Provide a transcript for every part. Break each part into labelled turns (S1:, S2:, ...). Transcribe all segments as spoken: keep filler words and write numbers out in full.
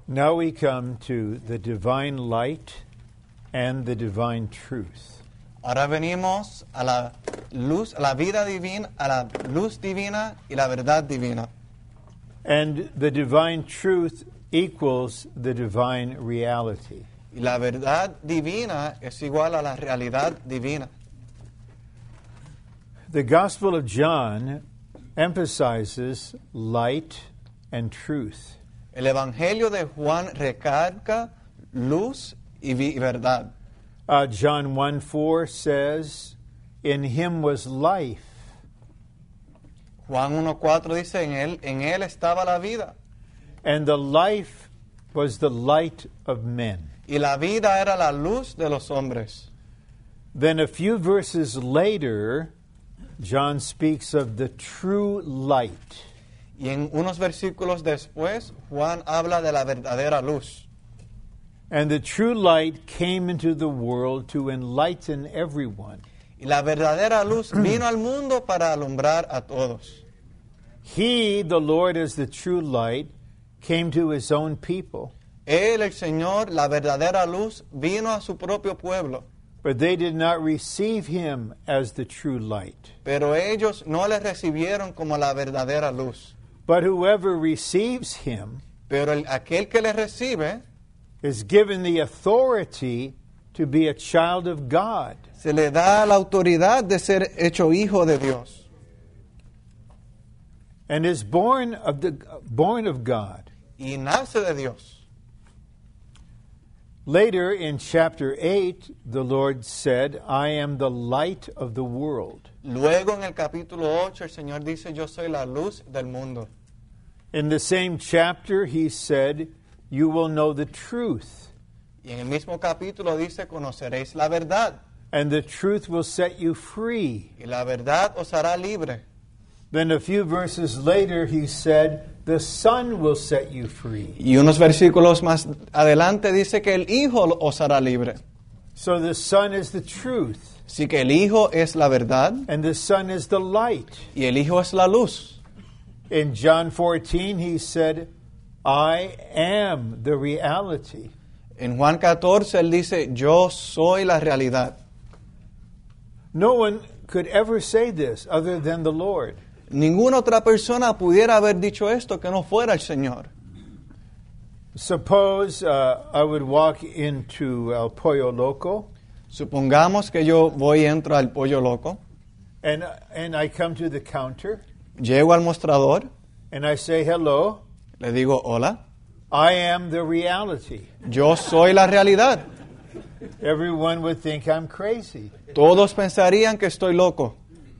S1: Now we come to the divine light and the divine truth.
S2: Ahora venimos a la luz, a la vida divina, a la luz divina y la verdad divina.
S1: And the divine truth equals the divine reality.
S2: Y la verdad divina es igual a la realidad divina.
S1: The Gospel of John emphasizes light and truth.
S2: El Evangelio de Juan recarga luz y vi- verdad.
S1: Uh, John one four says, "In him was life,
S2: Juan uno cuatro dice, en él, en él estaba la vida.
S1: and the life was the light of men."
S2: Y la vida era la luz de los hombres.
S1: Then a few verses later, John speaks of the true light.
S2: Y en unos versículos después, Juan habla de la verdadera luz.
S1: And the true light came into the world to enlighten everyone.
S2: Y la verdadera luz vino al mundo para alumbrar a todos.
S1: He, the Lord, as the true light, came to his own people,
S2: Él, el Señor, la verdadera luz, vino a su propio pueblo.
S1: but they did not receive him as the true light.
S2: Pero ellos no le recibieron como la verdadera luz.
S1: But whoever receives him
S2: Pero el- aquel que le recibe,
S1: is given the authority to be a child of God.
S2: se le da la autoridad de ser hecho hijo de Dios.
S1: And is born of the born of God.
S2: Y nace de Dios.
S1: Later in chapter eight, the Lord said, "I am the light of the world."
S2: Luego en el capítulo ocho el Señor dice, yo soy la luz del mundo.
S1: In the same chapter, he said, "You will know the truth,
S2: Y en el mismo capítulo dice, conoceréis la verdad.
S1: and the truth will set you free."
S2: Y la verdad os hará libre.
S1: Then a few verses later, he said, "The Son will set you free."
S2: Y unos versículos más adelante dice que el Hijo os hará libre.
S1: So the Son is the truth,
S2: Así que el Hijo es la verdad
S1: and the Son is the light.
S2: y el Hijo es la luz.
S1: In John fourteen, he said, "I am the reality."
S2: En Juan catorce él dice, yo soy la realidad.
S1: No one could ever say this other than the Lord.
S2: Ninguna otra persona pudiera haber dicho esto que no fuera el Señor.
S1: Suppose uh, I would walk into El Pollo Loco,
S2: Supongamos que yo voy y entro al Pollo Loco,
S1: and, and I come to the counter,
S2: llego al mostrador,
S1: and I say, "Hello,
S2: le digo, hola,
S1: I am the reality."
S2: yo soy la realidad.
S1: Everyone would think I'm crazy.
S2: Todos pensarían que estoy loco.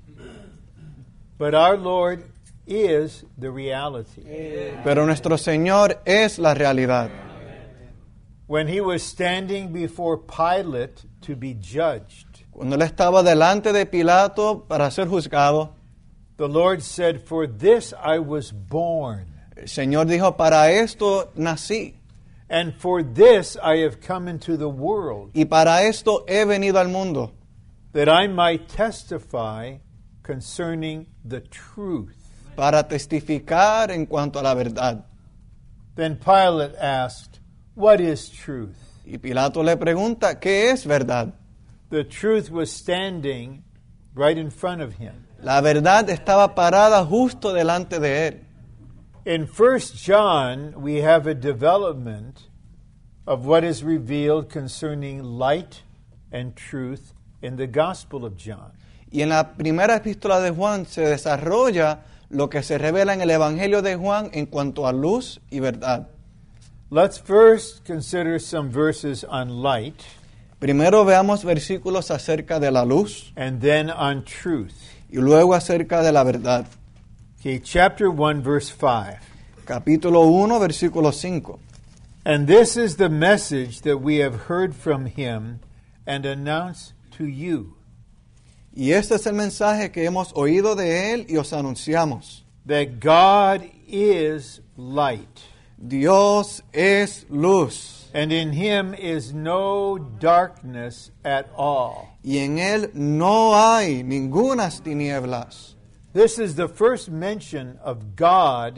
S1: But our Lord is the reality.
S2: Pero nuestro Señor es la realidad.
S1: When he was standing before Pilate to be judged,
S2: Cuando él estaba delante de Pilato para ser juzgado,
S1: the Lord said, "For this I was born,
S2: el Señor dijo, para esto nací
S1: and for this I have come into the world,
S2: y para esto he venido al mundo,
S1: that I might testify concerning the truth."
S2: para testificar en cuanto a la verdad.
S1: Then Pilate asked, "What is truth?"
S2: Y Pilato le pregunta, ¿qué es verdad?
S1: The truth was standing right in front of him.
S2: La verdad estaba parada justo delante de él.
S1: In First John, we have a development of what is revealed concerning light and truth in the Gospel of John.
S2: Y en la primera epístola de Juan se desarrolla lo que se revela en el Evangelio de Juan en cuanto a luz y verdad.
S1: Let's first consider some verses on light
S2: Primero veamos versículos acerca de la luz
S1: and then on truth.
S2: y luego acerca de la verdad.
S1: Okay, chapter one, verse five.
S2: Capítulo uno, versículo cinco.
S1: "And this is the message that we have heard from him and announced to you,
S2: Y este es el mensaje que hemos oído de él y os anunciamos.
S1: that God is light,
S2: Dios es luz
S1: and in him is no darkness at all."
S2: y en él no hay ningunas tinieblas.
S1: This is the first mention of God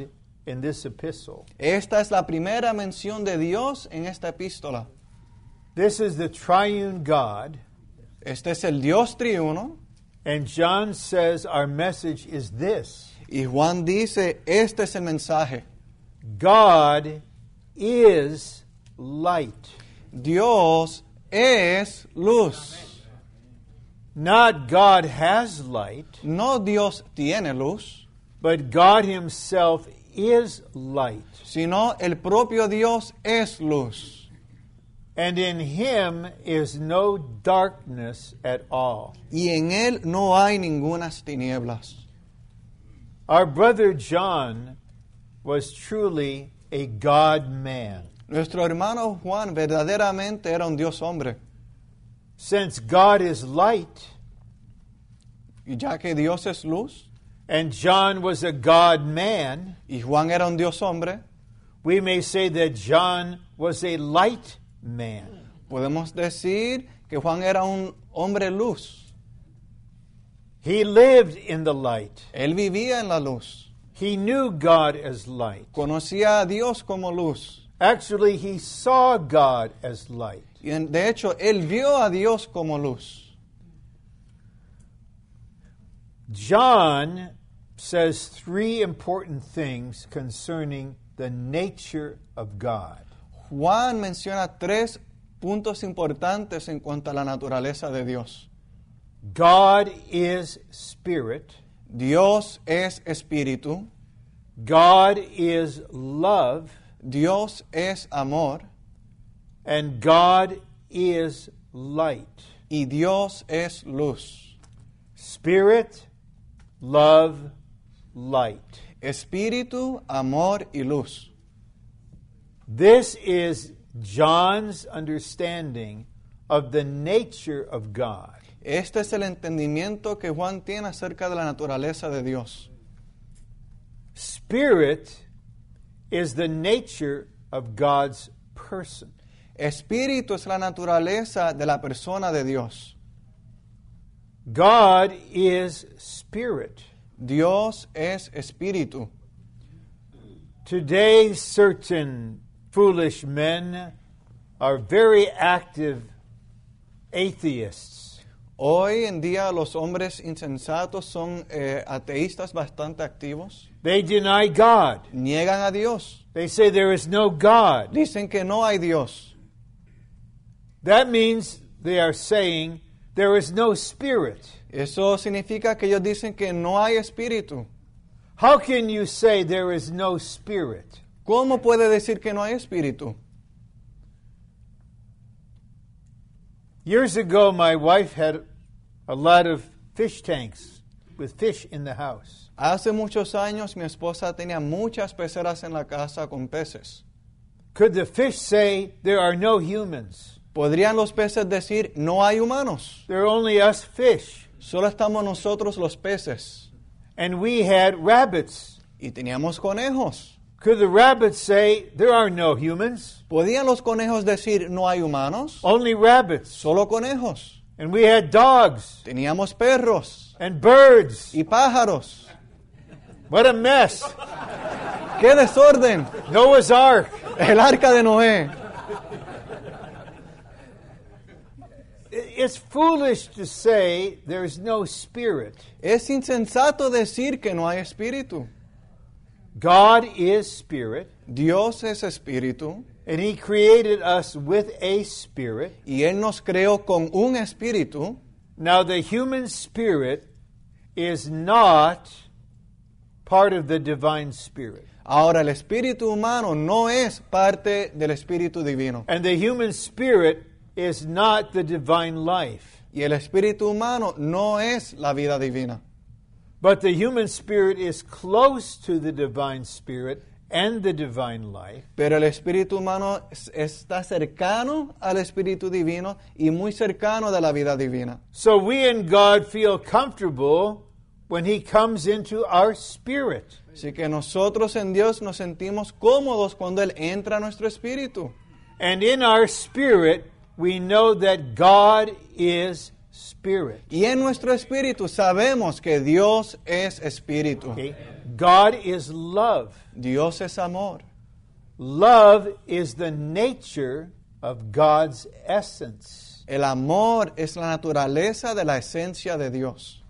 S1: in this epistle.
S2: Esta es la primera mención de Dios en esta epístola.
S1: This is the triune God,
S2: Este es el Dios triuno.
S1: and John says our message is this:
S2: Y Juan dice, este es el mensaje.
S1: God is light.
S2: Dios es luz.
S1: Not God has light,
S2: No Dios tiene luz,
S1: but God himself is light.
S2: sino el propio Dios es luz.
S1: And in him is no darkness at all.
S2: Y en él no hay ningunas tinieblas.
S1: Our brother John was truly a God-man.
S2: Nuestro hermano Juan verdaderamente era un Dios hombre.
S1: Since God is light,
S2: Y ya que Dios es luz,
S1: and John was a God-man,
S2: y Juan era un Dios hombre,
S1: we may say that John was a light man.
S2: podemos decir que Juan era un hombre luz.
S1: He lived in the light.
S2: Él vivía en la luz.
S1: He knew God as light.
S2: Conocía a Dios como luz.
S1: Actually, he saw God as light.
S2: Y en- de hecho, él vio a Dios como luz.
S1: John says three important things concerning the nature of God.
S2: Juan menciona tres puntos importantes en cuanto a la naturaleza de Dios.
S1: God is spirit.
S2: Dios es espíritu.
S1: God is love.
S2: Dios es amor.
S1: And God is light.
S2: Y Dios es luz.
S1: Spirit, love, light.
S2: Espíritu, amor y luz.
S1: This is John's understanding of the nature of God.
S2: Este es el entendimiento que Juan tiene acerca de la naturaleza de Dios.
S1: Spirit is the nature of God's person.
S2: Espíritu es la naturaleza de la persona de Dios.
S1: God is spirit.
S2: Dios es espíritu.
S1: Today, certain foolish men are very active atheists.
S2: Hoy en día los hombres insensatos son eh, ateístas bastante activos.
S1: They deny God.
S2: Niegan a Dios.
S1: They say there is no God.
S2: Dicen que no hay Dios.
S1: That means they are saying there is no spirit.
S2: Eso significa que ellos dicen que no hay espíritu.
S1: How can you say there is no spirit?
S2: ¿Cómo puede decir que no hay espíritu?
S1: Years ago, my wife had a lot of fish tanks with fish in the house.
S2: Hace muchos años mi esposa tenía muchas peceras en la casa con peces.
S1: Could the fish say there are no humans?
S2: ¿Podrían los peces decir no hay humanos?
S1: There are only us fish.
S2: Solo estamos nosotros los peces.
S1: And we had rabbits.
S2: Y teníamos conejos.
S1: Could the rabbits say there are no humans?
S2: ¿Podían los conejos decir no hay humanos?
S1: Only rabbits.
S2: Solo conejos.
S1: And we had dogs
S2: Teníamos perros
S1: and birds.
S2: y pájaros.
S1: What a mess.
S2: ¡Qué desorden!
S1: Noah's Ark.
S2: El arca de Noé.
S1: It's foolish to say there's no spirit.
S2: Es insensato decir que no hay espíritu.
S1: God is spirit,
S2: Dios es espíritu
S1: and He created us with a spirit.
S2: y Él nos creó con un espíritu.
S1: Now, the human spirit is not part of the divine spirit.
S2: Ahora, el espíritu humano no es parte del espíritu divino.
S1: And the human spirit is not the divine life.
S2: Y el espíritu humano no es la vida divina.
S1: But the human spirit is close to the divine spirit and the divine life.
S2: Pero el espíritu humano es- está cercano al espíritu divino y muy cercano de la vida divina.
S1: So we in God feel comfortable when He comes into our spirit.
S2: Así que nosotros en Dios nos sentimos cómodos cuando Él entra a nuestro espíritu.
S1: And in our spirit, we know that God is spirit.
S2: Y en nuestro espíritu sabemos que Dios es espíritu.
S1: Okay? God is love.
S2: Dios es amor.
S1: Love is the nature of God's essence.
S2: El amor es la naturaleza de la esencia de Dios.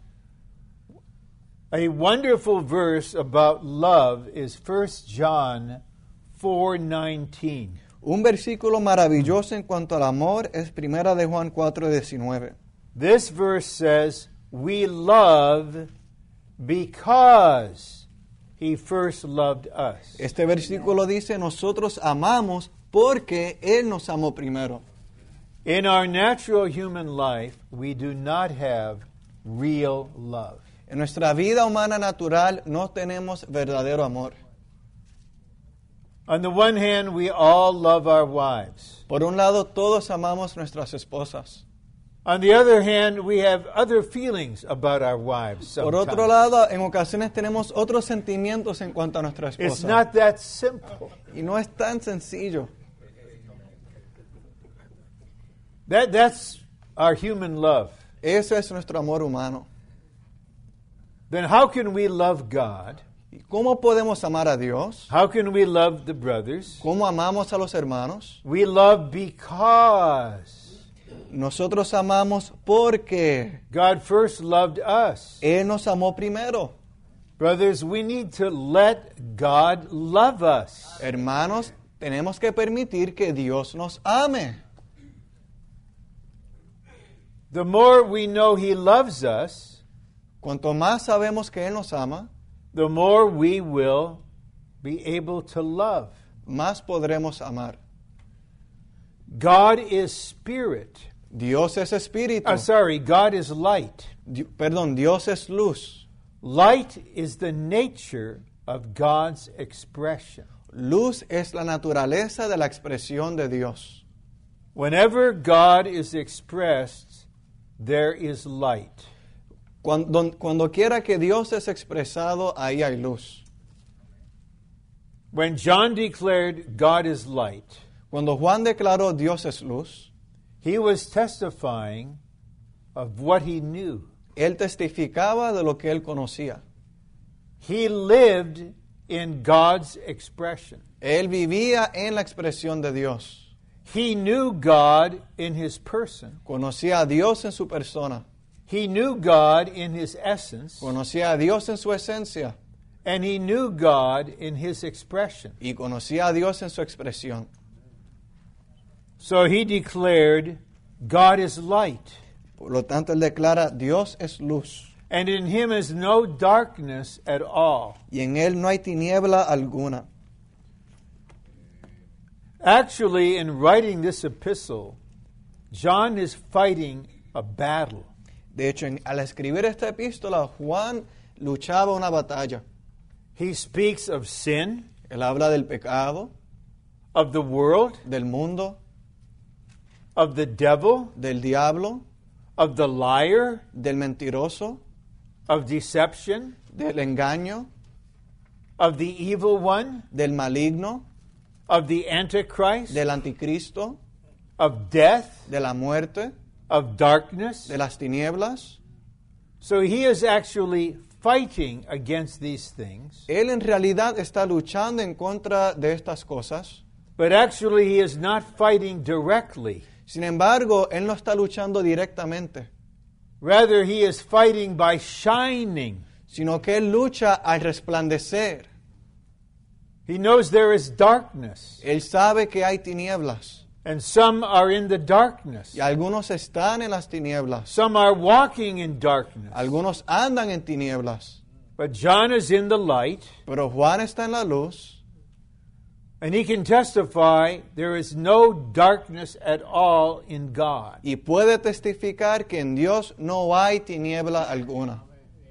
S1: A wonderful verse about love is First John four nineteen.
S2: Un versículo maravilloso en cuanto al amor es Primera de Juan cuatro diecinueve.
S1: This verse says, "We love because He first loved us."
S2: Este versículo dice, nosotros amamos porque Él nos amó primero.
S1: In our natural human life, we do not have real love.
S2: En nuestra vida humana natural no tenemos verdadero amor.
S1: On the one hand, we all love our wives.
S2: Por un lado, todos amamos nuestras esposas.
S1: On the other hand, we have other feelings about our wives
S2: Por
S1: sometimes.
S2: otro lado, en ocasiones tenemos otros sentimientos en cuanto a nuestra
S1: It's
S2: esposa.
S1: not that simple.
S2: Y no es tan sencillo.
S1: That, that's our human love.
S2: Eso es nuestro amor humano.
S1: Then how can we love God?
S2: ¿Y cómo podemos amar a Dios?
S1: How can we love the brothers?
S2: ¿Cómo amamos a los hermanos?
S1: We love because
S2: Nosotros amamos porque
S1: God first loved us.
S2: Él nos amó primero.
S1: Brothers, we need to let God love us.
S2: Hermanos, tenemos que permitir que Dios nos ame.
S1: The more we know He loves us,
S2: Cuanto más sabemos que Él nos ama,
S1: the more we will be able to love.
S2: más podremos amar.
S1: God is spirit.
S2: Dios es espíritu.
S1: Uh, sorry, God is light.
S2: Di- perdón, Dios es luz.
S1: Light is the nature of God's expression.
S2: Luz es la naturaleza de la expresión de Dios.
S1: Whenever God is expressed, there is light.
S2: Cuando, cuando quiera que Dios es expresado, ahí hay luz.
S1: When John declared God is light,
S2: Cuando Juan declaró Dios es luz,
S1: he was testifying of what he knew.
S2: él testificaba de lo que él conocía.
S1: He lived in God's expression.
S2: Él vivía en la expresión de Dios.
S1: He knew God in his person.
S2: Conocía a Dios en su persona.
S1: He knew God in his essence.
S2: Conocía a Dios en su esencia.
S1: And he knew God in his expression.
S2: Y conocía a Dios en su expresión.
S1: So he declared, God is light,
S2: Por lo tanto, él declara, Dios es luz.
S1: and in him is no darkness at all.
S2: Y en él no hay tiniebla alguna.
S1: Actually, in writing this epistle, John is fighting a battle.
S2: De hecho, en- al escribir esta epístola, Juan luchaba una batalla.
S1: He speaks of sin,
S2: Él habla del pecado,
S1: of the world,
S2: del mundo,
S1: of the devil,
S2: del diablo,
S1: of the liar,
S2: del mentiroso,
S1: of deception,
S2: del engaño,
S1: of the evil one,
S2: del maligno,
S1: of the Antichrist,
S2: del anticristo,
S1: of death,
S2: de la muerte,
S1: of darkness.
S2: de las tinieblas.
S1: So he is actually fighting against these things,
S2: Él en realidad está luchando en contra de estas cosas.
S1: but actually he is not fighting directly.
S2: Sin embargo, Él no está luchando directamente,
S1: Rather, he is fighting by shining.
S2: sino que Él lucha al resplandecer.
S1: He knows there is darkness,
S2: Él sabe que hay tinieblas.
S1: and some are in the darkness.
S2: Y algunos están en las tinieblas.
S1: Some are walking in darkness.
S2: Algunos andan en tinieblas.
S1: But John is in the light,
S2: Pero Juan está en la luz.
S1: and he can testify there is no darkness at all in God.
S2: Y puede testificar que en Dios no hay tiniebla alguna.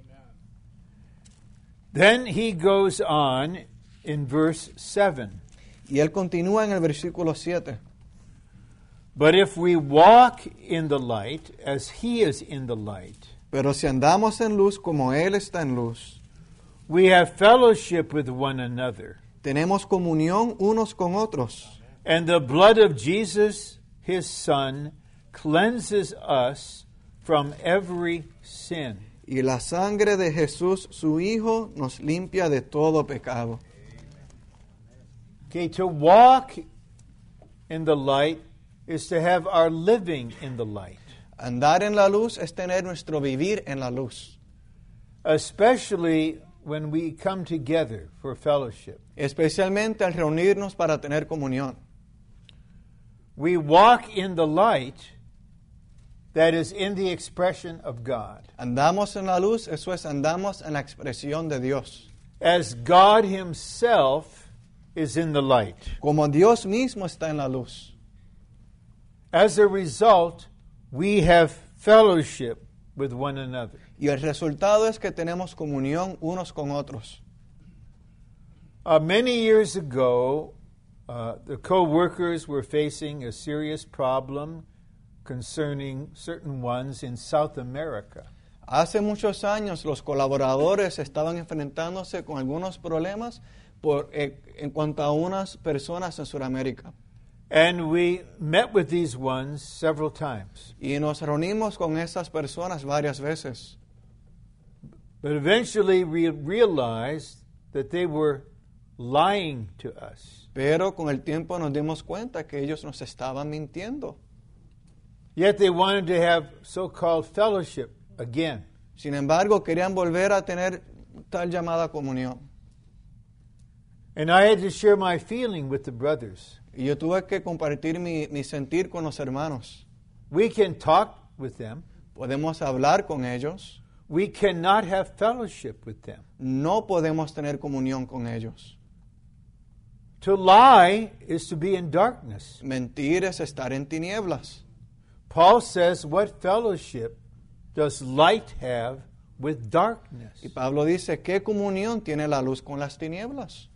S1: Then he goes on in verse seven.
S2: Y Él continúa en el versículo siete.
S1: But if we walk in the light as he is in the light,
S2: Pero si andamos en luz como Él está en luz,
S1: we have fellowship with one another.
S2: tenemos comunión unos con otros.
S1: And the blood of Jesus, his Son, cleanses us from every sin.
S2: Y la sangre de Jesús, su Hijo, nos limpia de todo pecado.
S1: Okay, to walk in the light is to have our living in the light,
S2: Andar en la luz es tener nuestro vivir en la luz,
S1: especially when we come together for fellowship.
S2: especialmente al reunirnos para tener comunión.
S1: We walk in the light that is in the expression of God,
S2: Andamos en la luz, eso es, andamos en la expresión de Dios.
S1: as God Himself is in the light.
S2: Como Dios mismo está en la luz.
S1: As a result, we have fellowship with one another.
S2: Y el resultado es que tenemos comunión unos con otros.
S1: Uh, many years ago, uh, the co-workers were facing a serious problem concerning certain ones in South America.
S2: Hace muchos años los colaboradores estaban enfrentándose con algunos problemas por, eh, en cuanto a unas personas en Sudamérica.
S1: And we met with these ones several times.
S2: Y nos reunimos con esas personas varias veces.
S1: But eventually we realized that they were lying to us.
S2: Pero con el tiempo nos dimos cuenta que ellos nos estaban mintiendo.
S1: Yet they wanted to have so-called fellowship again.
S2: Sin embargo, querían volver a tener tal llamada comunión.
S1: And I had to share my feeling with the brothers.
S2: Y yo tuve que compartir mi, mi sentir con los hermanos.
S1: We can talk with them.
S2: Podemos hablar con ellos.
S1: We cannot have fellowship with them.
S2: No podemos tener comunión con ellos.
S1: To lie is to be in darkness.
S2: Mentir es estar en tinieblas.
S1: Paul says, what fellowship does light have with darkness?
S2: Y Pablo dice, ¿qué comunión tiene la luz con las tinieblas?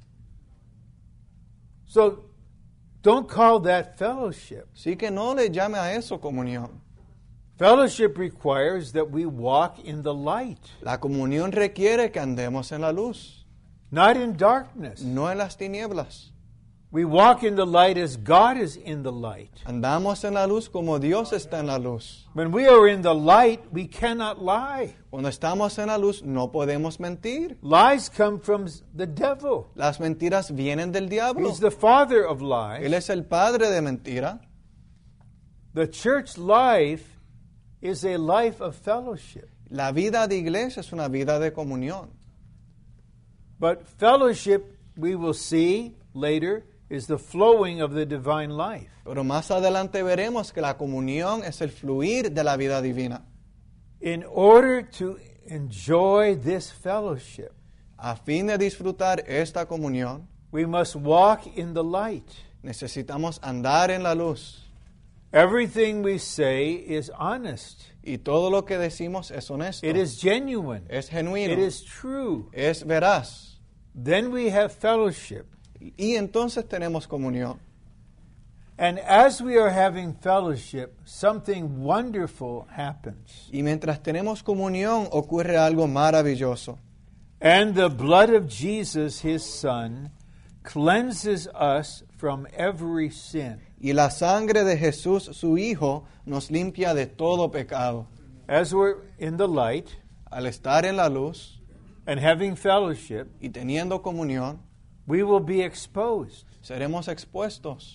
S1: So don't call that fellowship.
S2: Así que no le llame a eso comunión.
S1: Fellowship requires that we walk in the light,
S2: La comunión requiere que andemos en la luz,
S1: not in darkness.
S2: no en las tinieblas.
S1: We walk in the light as God is in the light.
S2: Andamos en la luz como Dios está en la luz.
S1: When we are in the light, we cannot lie.
S2: Cuando estamos en la luz no podemos mentir.
S1: Lies come from the devil.
S2: Las mentiras vienen del diablo.
S1: He's the father of
S2: Él
S1: lies.
S2: es el padre de mentira.
S1: The church life is a life of fellowship.
S2: La vida de iglesia es una vida de comunión.
S1: But fellowship, we will see later, is the flowing of the divine life.
S2: Pero más adelante veremos que la comunión es el fluir de la vida divina.
S1: In order to enjoy this fellowship,
S2: A fin de disfrutar esta comunión,
S1: we must walk in the light.
S2: necesitamos andar en la luz.
S1: Everything we say is honest.
S2: Y todo lo que decimos es honesto.
S1: It is genuine.
S2: Es genuino.
S1: It is true.
S2: Es veraz.
S1: Then we have fellowship.
S2: Y entonces tenemos comunión.
S1: And as we are having fellowship, something wonderful happens.
S2: Y mientras tenemos comunión ocurre algo maravilloso.
S1: And the blood of Jesus, His Son, cleanses us from every sin.
S2: Y la sangre de Jesús, su Hijo, nos limpia de todo pecado.
S1: As we're in the light
S2: Al estar en la luz
S1: and having fellowship,
S2: y teniendo comunión,
S1: we will be exposed.
S2: seremos expuestos.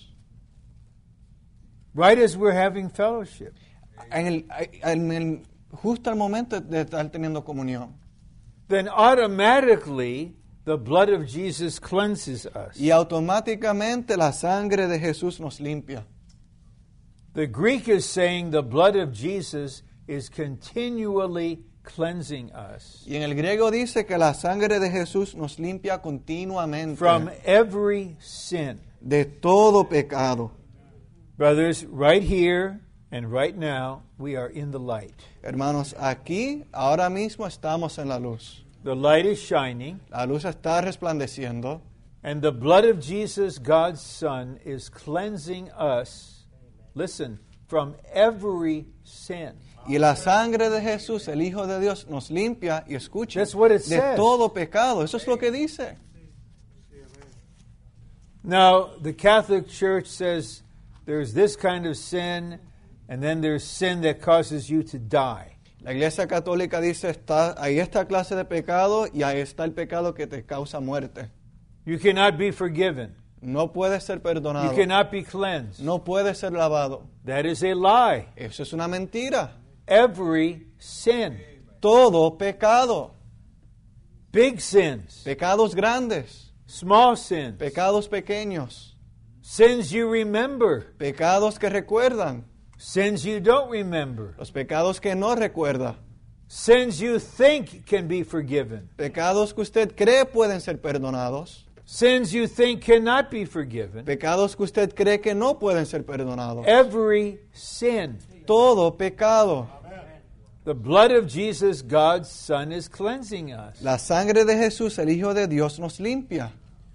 S1: Right as we're having fellowship.
S2: En el, en el, justo al momento de estar teniendo comunión.
S1: Then automatically the blood of Jesus cleanses us.
S2: Y automáticamente la sangre de Jesús nos limpia.
S1: The Greek is saying the blood of Jesus is continually cleansing us
S2: Y en el griego dice que la sangre de Jesús nos limpia continuamente
S1: from every sin.
S2: de todo pecado.
S1: Brothers, right here and right now, we are in the light.
S2: Hermanos, aquí, ahora mismo estamos en la luz.
S1: The light is shining,
S2: La luz está resplandeciendo
S1: and the blood of Jesus, God's Son, is cleansing us, listen, from every sin.
S2: y la sangre de Jesús, el Hijo de Dios, nos limpia y escucha
S1: That's what it
S2: de
S1: says.
S2: todo pecado. Eso es lo que dice.
S1: Now, the Catholic Church says there's this kind of sin, and then there's sin that causes you to die.
S2: La Iglesia Católica dice, está, ahí está clase de pecado y ahí está el pecado que te causa muerte.
S1: You cannot be forgiven.
S2: No puede ser
S1: You
S2: perdonado.
S1: cannot be cleansed.
S2: No puede ser lavado.
S1: That is a lie.
S2: Eso es una mentira.
S1: Every sin,
S2: Todo pecado.
S1: big sins,
S2: Pecados grandes.
S1: small sins,
S2: Pecados pequeños.
S1: sins you remember,
S2: Pecados que recuerdan.
S1: sins you don't remember,
S2: Los pecados que no recuerda.
S1: sins you think can be forgiven,
S2: Pecados que usted cree pueden ser perdonados.
S1: sins you think cannot be forgiven.
S2: Pecados que usted cree que no pueden ser perdonados.
S1: Every sin.
S2: Todo pecado.
S1: The blood of Jesus, God's Son, is cleansing us.
S2: La sangre de Jesús, el Hijo de Dios, nos limpia.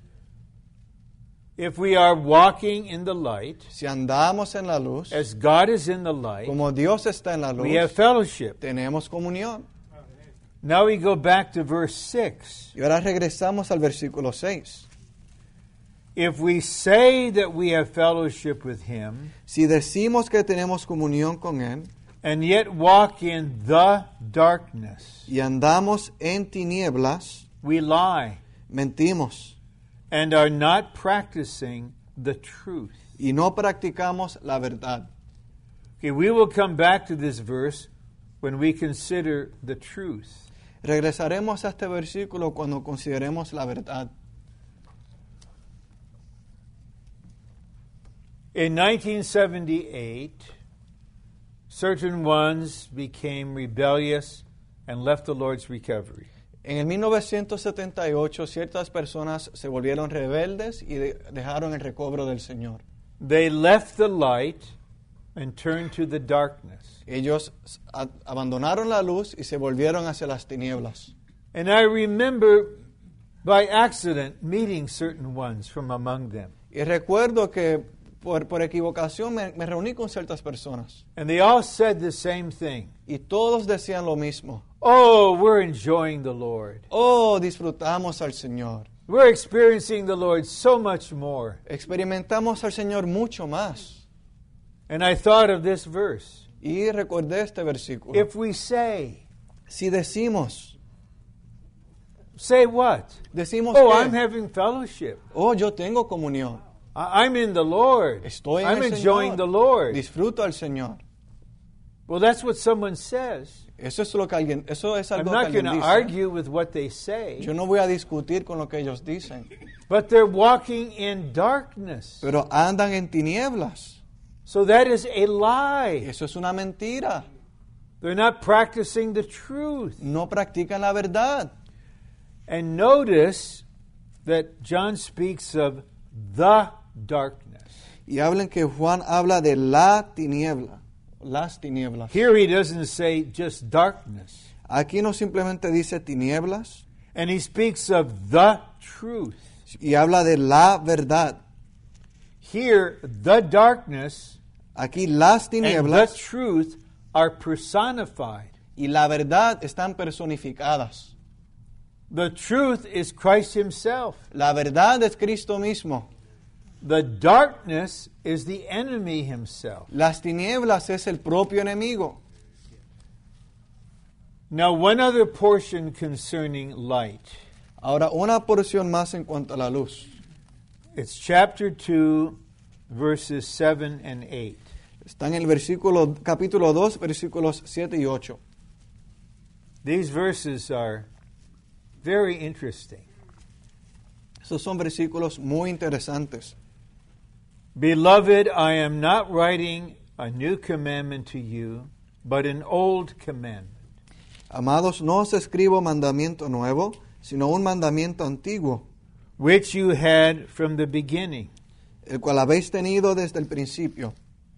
S1: If we are walking in the light,
S2: Si andamos en la luz,
S1: as God is in the light,
S2: como Dios está en la luz,
S1: we have fellowship.
S2: tenemos comunión.
S1: Now we go back to verse six.
S2: Y ahora regresamos al versículo seis.
S1: If we say that we have fellowship with Him,
S2: Si decimos que tenemos comunión con Él
S1: and yet walk in the darkness,
S2: y andamos en tinieblas,
S1: we lie
S2: mentimos
S1: and are not practicing the truth.
S2: y no practicamos la verdad.
S1: Okay, we will come back to this verse when we consider the truth.
S2: Regresaremos a este versículo cuando consideremos la verdad.
S1: In nineteen seventy-eight, certain ones became rebellious and left the Lord's recovery.
S2: En el mil novecientos setenta y ocho, ciertas personas se volvieron rebeldes y de- dejaron el recobro del Señor.
S1: They left the light and turned to the darkness.
S2: Ellos a- abandonaron la luz y se volvieron hacia las tinieblas.
S1: And I remember by accident meeting certain ones from among them.
S2: Y recuerdo que por, por equivocación me, me reuní con ciertas personas
S1: And they all said the same thing.
S2: y todos decían lo mismo.
S1: Oh, we're enjoying the Lord.
S2: Oh, disfrutamos al Señor.
S1: We're experiencing the Lord so much more.
S2: Experimentamos al Señor mucho más.
S1: And I thought of this verse.
S2: Y recordé este versículo.
S1: If we say,
S2: Si decimos,
S1: say what?
S2: decimos
S1: Oh,
S2: que,
S1: I'm having fellowship.
S2: oh, yo tengo comunión.
S1: I- I'm in the Lord.
S2: Estoy en
S1: I'm
S2: el
S1: enjoying
S2: Señor.
S1: the Lord.
S2: Disfruto al Señor.
S1: Well, that's what someone says.
S2: Eso es lo que alguien, eso es
S1: I'm
S2: algo que
S1: not going
S2: alguien
S1: to
S2: dice.
S1: argue with what they say.
S2: Yo no voy a discutir con lo que ellos dicen,
S1: But they're walking in darkness.
S2: pero andan en tinieblas.
S1: So that is a lie.
S2: Eso es una mentira.
S1: They're not practicing the truth.
S2: No practican la verdad.
S1: And notice that John speaks of the darkness.
S2: Y hablen que Juan habla de la tiniebla, las tinieblas.
S1: Here he doesn't say just darkness.
S2: Aquí no simplemente dice tinieblas,
S1: And he speaks of the truth.
S2: y habla de la verdad.
S1: Here, the darkness
S2: Aquí las
S1: and the
S2: tinieblas
S1: truth are personified.
S2: y la verdad están personificadas.
S1: The truth is Christ himself.
S2: La verdad es Cristo mismo.
S1: The darkness is the enemy himself.
S2: Las tinieblas es el propio enemigo.
S1: Now, one other portion concerning light.
S2: Ahora, una porción más en cuanto a la luz.
S1: It's chapter two, verses seven and eight.
S2: Está en el versículo, capítulo dos, versículos siete y ocho.
S1: These verses are very interesting.
S2: Esos son versículos muy interesantes.
S1: Beloved, I am not writing a new commandment to you, but an old commandment,
S2: Amados, no os escribo mandamiento nuevo, sino un mandamiento antiguo,
S1: which you had from the beginning.
S2: el cual habéis tenido desde el principio.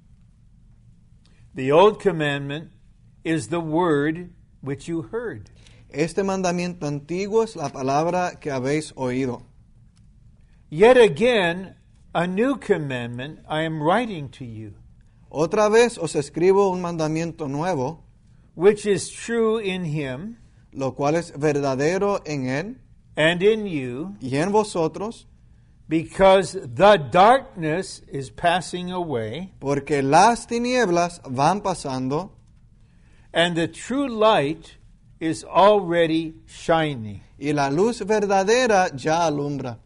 S1: The old commandment is the word which you heard.
S2: Este mandamiento antiguo es la palabra que habéis oído.
S1: Yet again, a new commandment I am writing to you,
S2: Otra vez os escribo un mandamiento nuevo,
S1: which is true in him
S2: lo cual es verdadero en él
S1: and in you,
S2: y en vosotros,
S1: because the darkness is passing away,
S2: porque las tinieblas van pasando
S1: and the true light is already shining.
S2: Y la luz verdadera ya alumbra.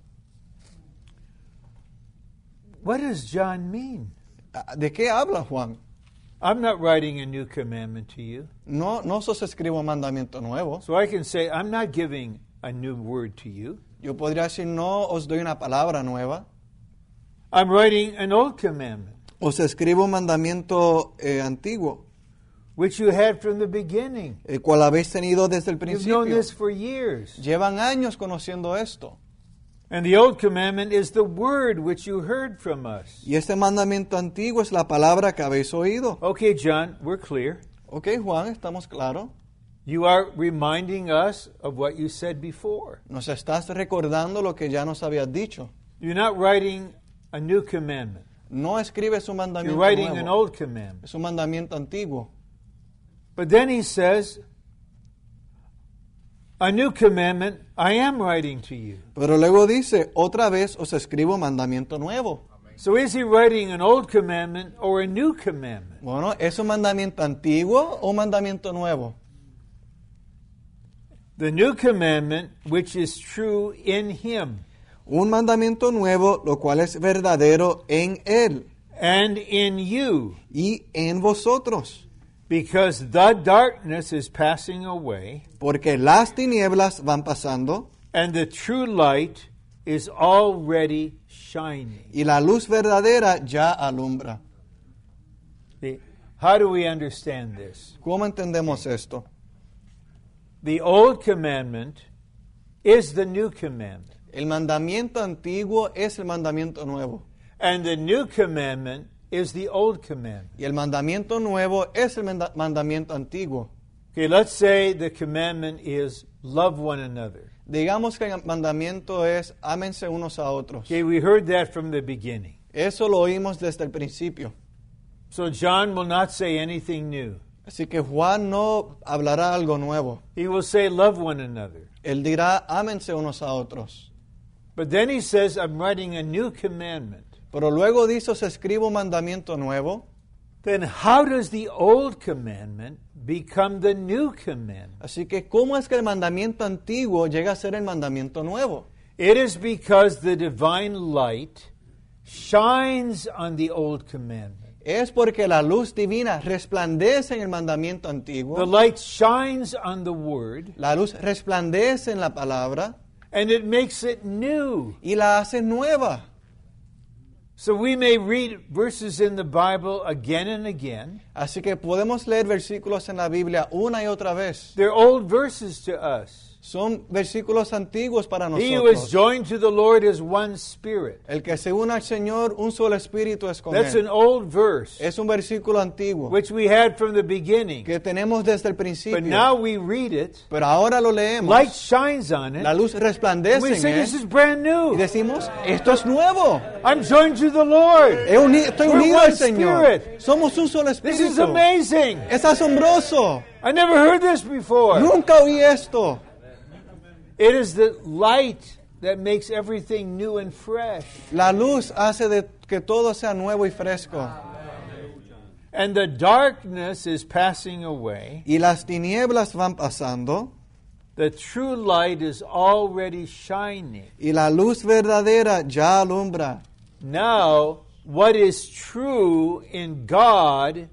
S1: What does John mean?
S2: ¿De qué habla Juan?
S1: I'm not writing a new commandment to you.
S2: No, no os escribo un mandamiento nuevo.
S1: So I can say, I'm not giving a new word to you.
S2: Yo podría decir, no os doy una palabra nueva.
S1: I'm writing an old commandment,
S2: Os escribo un mandamiento eh, antiguo,
S1: which you had from the beginning.
S2: el cual habéis tenido desde el
S1: You've known
S2: principio.
S1: this for years.
S2: Llevan años conociendo esto.
S1: And the old commandment is the word which you heard from us.
S2: Y este mandamiento antiguo es la palabra que habéis oído.
S1: Okay, John, we're clear.
S2: Ok, Juan, ¿estamos claros?
S1: You are reminding us of what you said before.
S2: Nos estás recordando lo que ya nos habías dicho.
S1: You're not writing a new commandment.
S2: No escribes un
S1: You're
S2: mandamiento
S1: writing an
S2: nuevo.
S1: old commandment.
S2: Es un mandamiento antiguo.
S1: But then he says, a new commandment I am writing to you.
S2: Pero luego dice, otra vez os escribo un mandamiento nuevo.
S1: So is he writing an old commandment or a new commandment?
S2: Bueno, ¿es un mandamiento antiguo o un mandamiento nuevo?
S1: The new commandment which is true in him
S2: Un mandamiento nuevo, lo cual es verdadero en Él
S1: and in you,
S2: y en vosotros.
S1: because the darkness is passing away
S2: Porque las tinieblas van pasando
S1: and the true light is already shining.
S2: y la luz verdadera ya alumbra.
S1: The- How do we understand this?
S2: ¿Cómo entendemos esto?
S1: The old commandment is the new commandment,
S2: El mandamiento antiguo es el mandamiento nuevo.
S1: and the new commandment is the old commandment.
S2: Y el mandamiento nuevo es el manda- mandamiento antiguo.
S1: Okay, let's say the commandment is love one another.
S2: Digamos que el mandamiento es ámense unos a otros.
S1: Okay, we heard that from the beginning.
S2: Eso lo oímos desde el principio.
S1: So John will not say anything new.
S2: Así que Juan no hablará algo nuevo.
S1: He will say love one another.
S2: Él dirá ámense unos a otros.
S1: But then he says, I'm writing a new commandment.
S2: Pero luego dice, os escribo un mandamiento nuevo.
S1: Then how does the old commandment become the new commandment?
S2: Así que, ¿cómo es que el mandamiento antiguo llega a ser el mandamiento nuevo?
S1: It is because the divine light shines on the old commandment.
S2: Es porque la luz divina resplandece en el mandamiento
S1: The
S2: antiguo.
S1: light shines on the word,
S2: La luz resplandece en la palabra
S1: and it makes it new.
S2: y la hace nueva.
S1: So we may read verses in the Bible again and again.
S2: Así que podemos leer versículos en la Biblia una y otra vez.
S1: They're old verses to us.
S2: Son versículos antiguos para
S1: He who is
S2: nosotros.
S1: joined to the Lord is one spirit.
S2: El que se une al Señor, un solo espíritu es con
S1: That's an
S2: Él.
S1: old verse,
S2: Es un versículo antiguo
S1: which we had from the beginning.
S2: que tenemos desde el
S1: But
S2: principio.
S1: now we read it,
S2: Pero ahora lo leemos.
S1: light shines on it,
S2: La luz resplandece
S1: we
S2: en
S1: say this
S2: Él.
S1: is brand
S2: Y
S1: new.
S2: decimos, esto es nuevo.
S1: I'm joined to the Lord.
S2: He uni- Estoy
S1: We're
S2: unido
S1: one
S2: al Señor.
S1: spirit.
S2: Somos un solo
S1: This is
S2: espíritu.
S1: amazing.
S2: Es asombroso.
S1: I never heard this before.
S2: Nunca oí esto.
S1: It is the light that makes everything new and fresh.
S2: La luz hace de que todo sea nuevo y fresco.
S1: And the darkness is passing away.
S2: Y las tinieblas van pasando.
S1: The true light is already shining.
S2: Y la luz verdadera ya alumbra.
S1: Now, what is true in God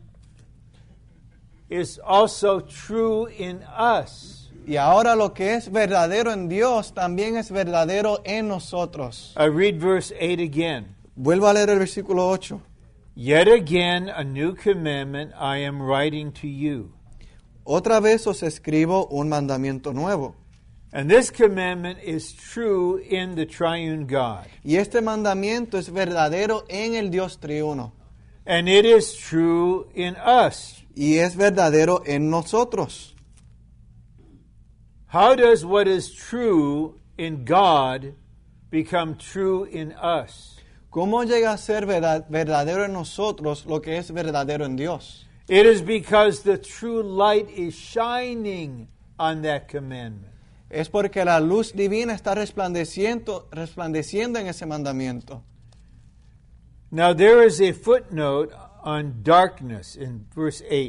S1: is also true in us.
S2: Y ahora lo que es verdadero en Dios también es verdadero en nosotros.
S1: I read verse eight again.
S2: Vuelvo a leer el versículo ocho.
S1: Yet again, a new commandment I am writing to you.
S2: Otra vez os escribo un mandamiento nuevo.
S1: And this commandment is true in the triune God.
S2: Y este mandamiento es verdadero en el Dios triuno.
S1: And it is true in us.
S2: Y es verdadero en nosotros.
S1: How does what is true in God become true in us?
S2: ¿Cómo llega a ser verdad- verdadero en nosotros lo que es verdadero en Dios?
S1: It is because the true light is shining on that commandment.
S2: Es porque la luz divina está resplandeciendo, resplandeciendo en ese mandamiento.
S1: Now there is a footnote on darkness in verse eight.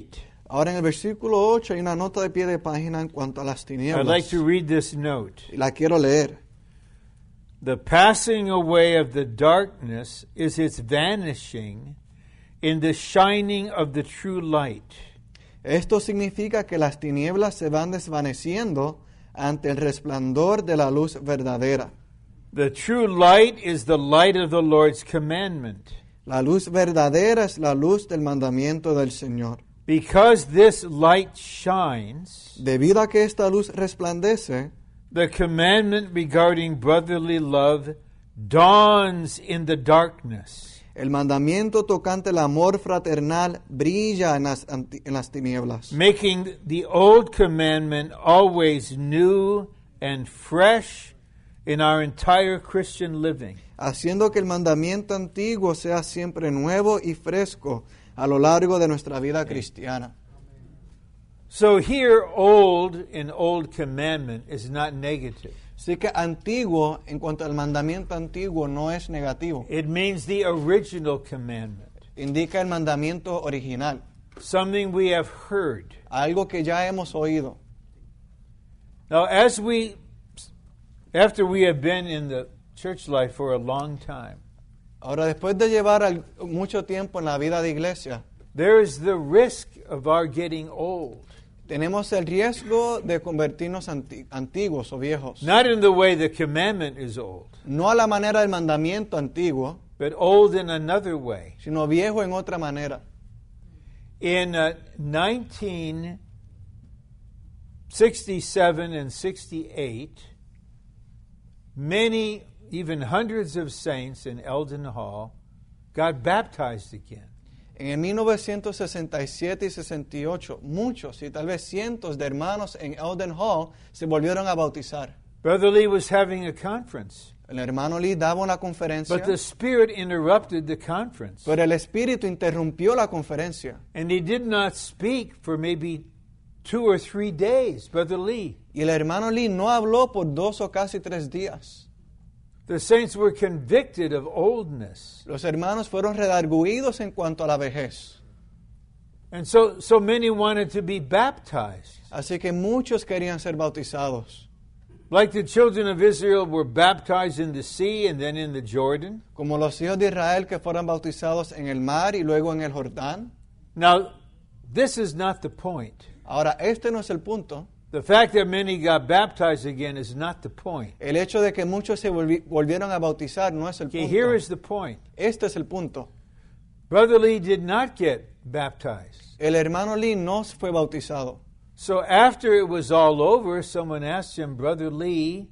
S2: Ahora en el versículo ocho hay una nota de pie de página en cuanto a las
S1: I'd
S2: tinieblas.
S1: like to read this note.
S2: Y la quiero leer.
S1: The passing away of the darkness is its vanishing in the shining of the true light.
S2: Esto significa que las tinieblas se van desvaneciendo ante el resplandor de la luz verdadera.
S1: The true light is the light of the Lord's commandment.
S2: La luz verdadera es la luz del mandamiento del Señor.
S1: Because this light shines,
S2: Debido a que esta luz resplandece,
S1: the commandment regarding brotherly love dawns in the darkness.
S2: el mandamiento tocante el amor fraternal brilla en las, anti- en las tinieblas,
S1: Making the old commandment always new and fresh in our entire Christian living.
S2: haciendo que el mandamiento antiguo sea siempre nuevo y fresco a lo largo de nuestra vida cristiana.
S1: So here, old in old commandment is not negative.
S2: Así que antiguo, en cuanto al mandamiento antiguo, no es negativo.
S1: It means the original commandment,
S2: Indica el mandamiento original,
S1: something we have heard.
S2: algo que ya hemos oído.
S1: Now, as we, after we have been in the church life for a long time,
S2: Ahora, después de llevar al- mucho tiempo en la vida de iglesia,
S1: there is the risk of our getting old.
S2: tenemos el riesgo de convertirnos anti- antiguos o viejos.
S1: Not in the way the commandment is old,
S2: No a la manera del mandamiento antiguo,
S1: but old in another way.
S2: sino viejo en otra manera.
S1: In uh, nineteen sixty-seven and sixty-eight, many, even hundreds of saints in Eldon Hall got baptized again.
S2: En el mil novecientos sesenta y siete y sesenta y ocho, muchos y tal vez cientos de hermanos en Eldon Hall se volvieron a bautizar.
S1: Brother Lee was having a conference,
S2: El hermano Lee daba una conferencia,
S1: but the Spirit interrupted the conference,
S2: pero el Espíritu interrumpió la conferencia
S1: and he did not speak for maybe two or three days, Brother Lee.
S2: y el hermano Lee no habló por dos o casi tres días.
S1: The saints were convicted of oldness.
S2: Los hermanos fueron redarguidos en cuanto a la vejez.
S1: And so, so many wanted to be baptized.
S2: Así que muchos querían ser bautizados.
S1: Like the children of Israel were baptized in the sea and then in the Jordan.
S2: Como los hijos de Israel que fueron bautizados en el mar y luego en el Jordán.
S1: Now, this is not the point.
S2: Ahora, este no es el punto.
S1: The fact that many got baptized again is not the point.
S2: El hecho de que muchos se volvi- volvieron a bautizar no es el
S1: Okay,
S2: punto.
S1: here is the point.
S2: Este es el punto.
S1: Brother Lee did not get baptized.
S2: El hermano Lee no fue bautizado.
S1: So after it was all over, someone asked him, Brother Lee,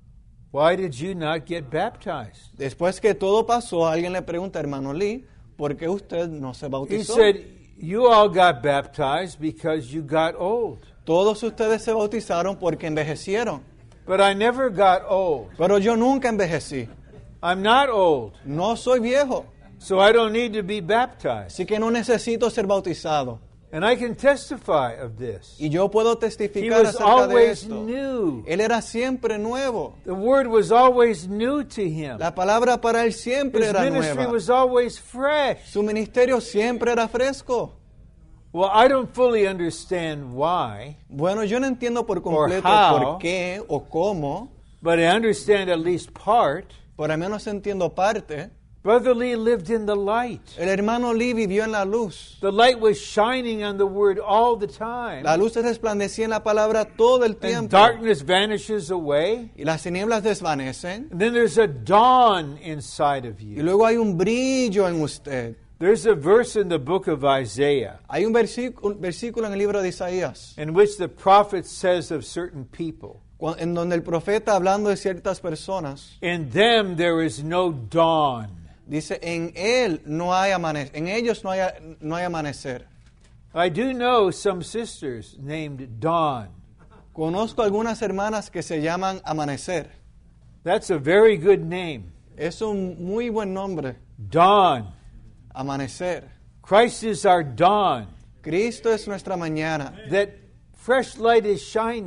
S1: why did you not get baptized?
S2: Después que todo pasó, alguien le pregunta, hermano Lee, ¿por qué usted no se
S1: He
S2: bautizó?
S1: said, you all got baptized because you got old.
S2: Todos ustedes se bautizaron porque envejecieron.
S1: But I never got old.
S2: Pero yo nunca envejecí.
S1: I'm not old,
S2: No soy viejo.
S1: so I don't need to be baptized.
S2: Así que no necesito ser bautizado.
S1: And I can testify of this.
S2: Y yo puedo
S1: He
S2: testificar
S1: was
S2: acerca de
S1: always
S2: esto.
S1: new.
S2: Él era siempre nuevo.
S1: The word was always new to him.
S2: La palabra para él siempre
S1: His
S2: era
S1: ministry
S2: nueva.
S1: was always fresh.
S2: Su ministerio siempre era fresco.
S1: Well, I don't fully understand why,
S2: Bueno, yo no entiendo por completo
S1: how.
S2: por qué o cómo,
S1: but I understand at least part.
S2: por al menos entiendo parte.
S1: Brother Lee lived in the light.
S2: El hermano Lee vivió en la luz.
S1: The light was shining on the word all the time.
S2: La luz resplandecía en la palabra todo el
S1: And
S2: tiempo.
S1: darkness vanishes away.
S2: Y las tinieblas desvanecen.
S1: And then there's a dawn inside of
S2: Y
S1: you.
S2: luego hay un brillo en usted.
S1: There's a verse in the book of Isaiah
S2: Hay un versículo, versículo en el libro de Isaías,
S1: in which the prophet says of certain people,
S2: cu- en donde el profeta, hablando de ciertas personas,
S1: in them there is no dawn.
S2: dice, en él no hay amane- en ellos no hay, no hay amanecer.
S1: I do know some sisters named Dawn.
S2: Conozco algunas hermanas que se llaman Amanecer.
S1: That's a very good name.
S2: Es un muy buen nombre,
S1: Dawn.
S2: Amanecer.
S1: Christ is our dawn.
S2: Cristo es nuestra mañana.
S1: That fresh light is shining.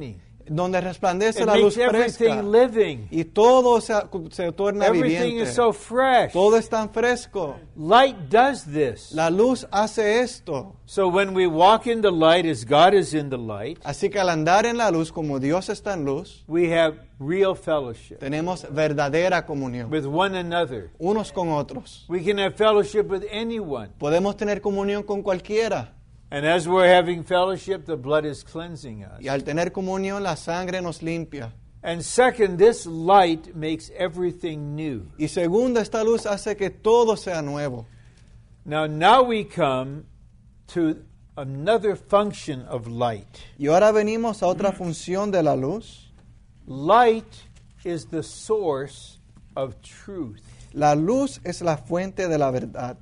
S2: donde resplandece
S1: It
S2: la luz
S1: makes
S2: fresca
S1: everything living.
S2: y todo se, se torna
S1: Everything
S2: viviente.
S1: is so fresh.
S2: Todo es tan fresco.
S1: Light does this.
S2: La luz hace esto.
S1: So when we walk in the light as God is in the light,
S2: Así que al andar en la luz como Dios está en luz,
S1: we have real fellowship
S2: tenemos verdadera comunión
S1: with one another.
S2: unos con otros.
S1: We can have fellowship with anyone.
S2: Podemos tener comunión con cualquiera.
S1: And as we're having fellowship, the blood is cleansing us.
S2: Y al tener comunión, la sangre nos limpia.
S1: And second, this light makes everything new.
S2: Y segundo, esta luz hace que todo sea nuevo.
S1: Now, now we come to another function of light.
S2: Y ahora venimos a otra función de la luz.
S1: Light is the source of truth.
S2: La luz es la fuente de la verdad.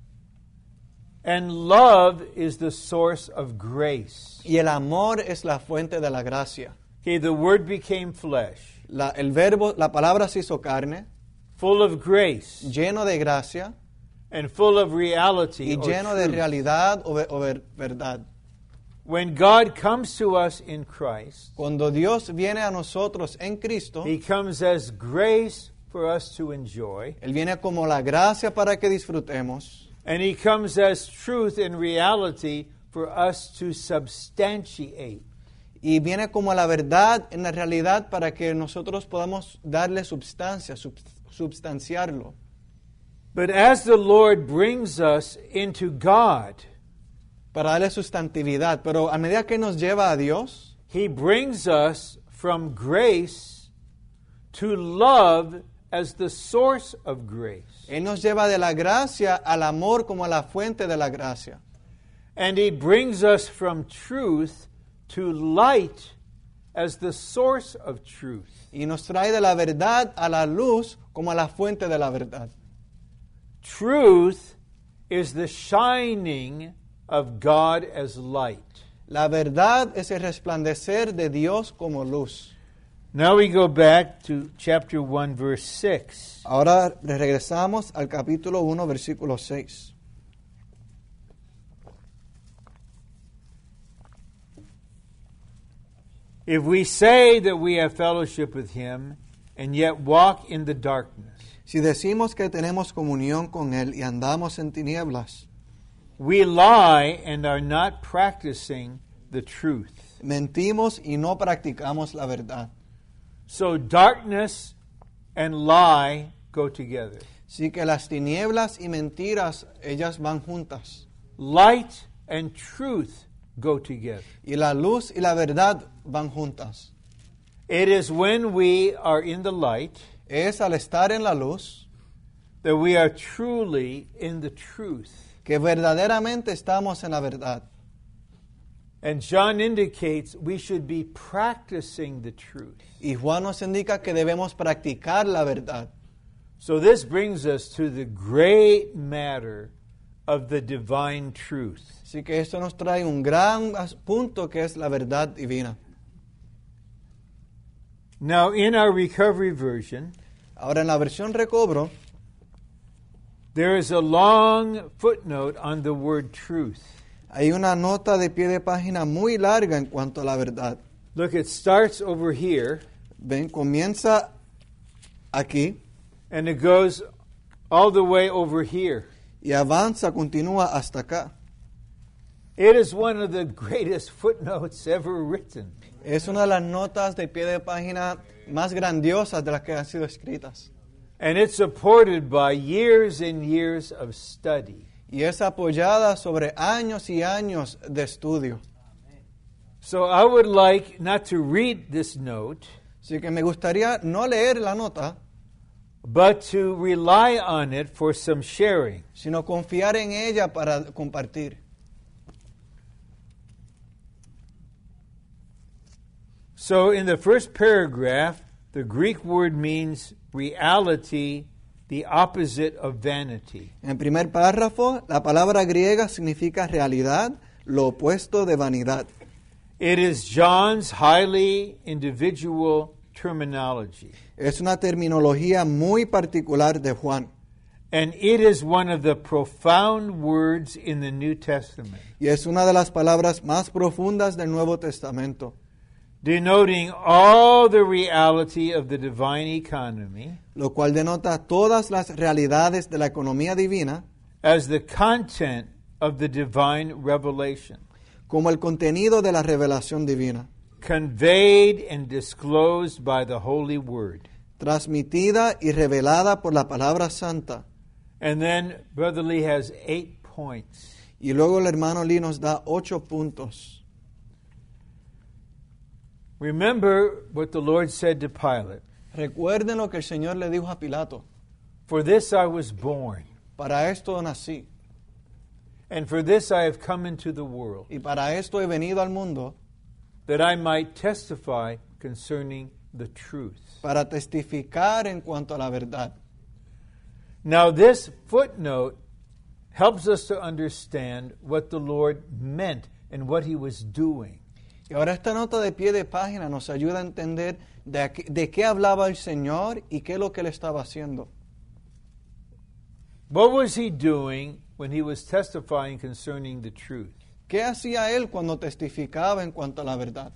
S1: And love is the source of grace.
S2: Y el amor es la fuente de la gracia.
S1: Okay, the Word became flesh,
S2: La, el verbo, la palabra se hizo carne,
S1: full of grace
S2: lleno de gracia
S1: and full of reality.
S2: y
S1: or
S2: lleno de
S1: truth.
S2: realidad o, ve- o ver- verdad.
S1: When God comes to us in Christ,
S2: Cuando Dios viene a nosotros en Cristo,
S1: He comes as grace for us to enjoy,
S2: Él viene como la gracia para que disfrutemos.
S1: and He comes as truth and reality for us to substantiate.
S2: Y viene como la verdad en la realidad para que nosotros podamos darle substancia, sub- substanciarlo.
S1: But as the Lord brings us into God,
S2: Para darle sustantividad. Pero a medida que nos lleva a Dios,
S1: He brings us from grace to love as the source of grace.
S2: Él nos lleva de la gracia al amor como a la fuente de la gracia.
S1: And He brings us from truth to light as the source of truth.
S2: Y nos trae de la verdad a la luz como a la fuente de la verdad.
S1: Truth is the shining of God as light.
S2: La verdad es el resplandecer de Dios como luz.
S1: Now we go back to chapter one, verse six.
S2: Ahora regresamos al capítulo uno, versículo seis.
S1: If we say that we have fellowship with Him and yet walk in the darkness,
S2: Si decimos que tenemos comunión con Él y andamos en tinieblas,
S1: we lie and are not practicing the truth.
S2: mentimos y no practicamos la verdad.
S1: So darkness and lie go together.
S2: Así que las tinieblas y mentiras, ellas van juntas.
S1: Light and truth go together.
S2: Y la luz y la verdad van juntas.
S1: It is when we are in the light
S2: Es al estar en la luz
S1: that we are truly in the truth.
S2: que verdaderamente estamos en la verdad.
S1: And John indicates we should be practicing the truth.
S2: Y Juan nos indica que debemos practicar la verdad.
S1: So this brings us to the great matter of the divine truth.
S2: Así que esto nos trae un gran as- punto que es la verdad divina.
S1: Now, in our recovery version,
S2: Ahora en la versión recobro
S1: there is a long footnote on the word truth.
S2: hay una nota de pie de página muy larga en cuanto a la verdad.
S1: Look, it starts over here
S2: Ven, comienza aquí
S1: and it goes all the way over here.
S2: y avanza, continúa hasta acá.
S1: It is one of the greatest footnotes ever written.
S2: Es una de las notas de pie de página más grandiosas de las que han sido escritas.
S1: And it's supported by years and years of study.
S2: Y es apoyada sobre años y años de estudio.
S1: So I would like not to read this note,
S2: Así que me gustaría no leer la nota,
S1: but to rely on it for some sharing.
S2: sino confiar en ella para compartir.
S1: So in the first paragraph, the Greek word means reality, the opposite of vanity.
S2: En el primer párrafo, la palabra griega significa realidad, lo opuesto de vanidad.
S1: It is John's highly individual terminology,
S2: Es una terminología muy particular de Juan.
S1: and it is one of the profound words in the New Testament.
S2: Y es una de las palabras más profundas del Nuevo Testamento.
S1: denoting all the reality of the divine economy
S2: lo cual denota todas las realidades de la economía divina
S1: as the content of the divine revelation,
S2: como el contenido de la revelación divina,
S1: conveyed and disclosed by the Holy Word.
S2: transmitida y revelada por la palabra santa.
S1: And then Brother Lee has eight points.
S2: Y luego el hermano Lee nos da ocho puntos.
S1: Remember what the Lord said to Pilate,
S2: Recuerden lo que el Señor le dijo a Pilato:
S1: "For this I was born,
S2: para esto nací,
S1: and for this I have come into the world,
S2: y para esto he venido al mundo,
S1: that I might testify concerning the truth."
S2: para testificar en cuanto a la verdad.
S1: Now this footnote helps us to understand what the Lord meant and what he was doing.
S2: Y ahora esta nota de pie de página nos ayuda a entender de, aquí- de qué hablaba el Señor y qué es lo que él estaba haciendo.
S1: What was he doing when he was testifying concerning the truth?
S2: ¿Qué hacía él cuando testificaba en cuanto a la verdad?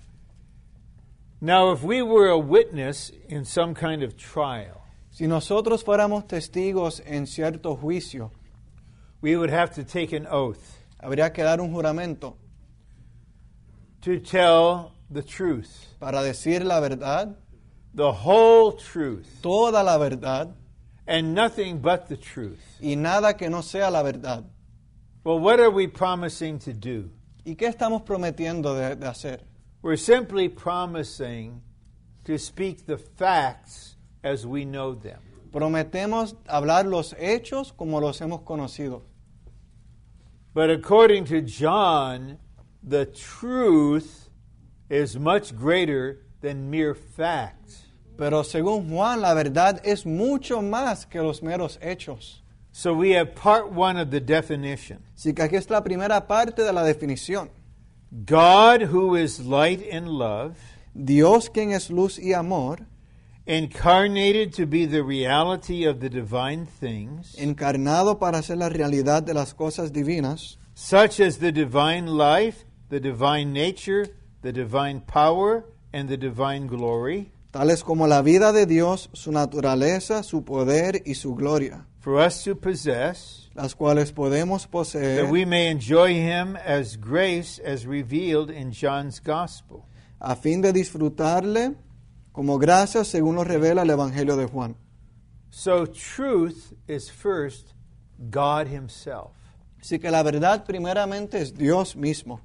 S1: Now, if we were a witness in some kind of trial,
S2: Si nosotros fuéramos testigos en cierto juicio,
S1: we would have to take an oath
S2: habría que dar un juramento
S1: to tell the truth,
S2: para decir la verdad,
S1: the whole truth,
S2: toda la verdad
S1: and nothing but the truth.
S2: y nada que no sea la verdad.
S1: Well, what are we promising to do?
S2: ¿Y qué estamos prometiendo de, de hacer?
S1: We're simply promising to speak the facts as we know them.
S2: Prometemos hablar los hechos como los hemos conocido.
S1: But according to John, the truth is much greater than mere facts.
S2: Pero según Juan, la verdad es mucho más que los meros hechos.
S1: So we have part one of the definition.
S2: Así que aquí es la primera parte de la definición.
S1: God, who is light and love,
S2: Dios, quien es luz y amor,
S1: incarnated to be the reality of the divine things,
S2: encarnado para ser la realidad de las cosas divinas,
S1: such as the divine life, the divine nature, the divine power, and the divine glory,
S2: tales como la vida de Dios, su naturaleza, su poder y su gloria,
S1: for us to possess,
S2: las cuales podemos poseer,
S1: that we may enjoy him as grace as revealed in John's gospel.
S2: a fin de disfrutarle como gracia según lo revela el Evangelio de Juan.
S1: So truth is first God himself.
S2: Así que la verdad primeramente es Dios mismo.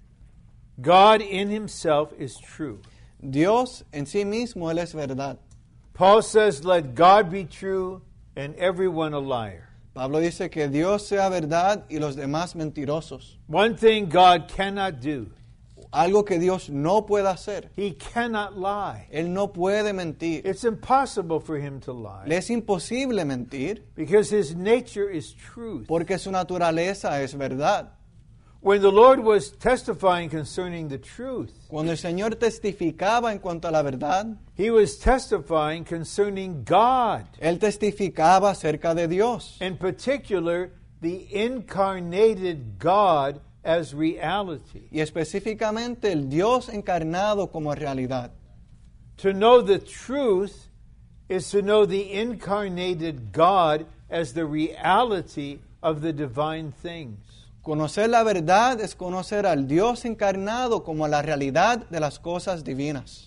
S1: God in himself is true.
S2: Dios en sí mismo, Él es verdad.
S1: Paul says, let God be true and everyone a liar.
S2: Pablo dice que Dios sea verdad y los demás mentirosos.
S1: One thing God cannot do,
S2: Algo que Dios no puede hacer.
S1: he cannot lie.
S2: Él no puede mentir.
S1: It's impossible for him to lie
S2: Le es imposible mentir
S1: because his nature is truth.
S2: porque su naturaleza es verdad.
S1: When the Lord was testifying concerning the truth,
S2: Cuando el Señor testificaba en cuanto a la verdad,
S1: he was testifying concerning God,
S2: Él testificaba acerca de Dios.
S1: in particular, the incarnated God as reality.
S2: Y específicamente el Dios encarnado como realidad.
S1: To know the truth is to know the incarnated God as the reality of the divine things.
S2: Conocer la verdad es conocer al Dios encarnado como la realidad de las cosas divinas.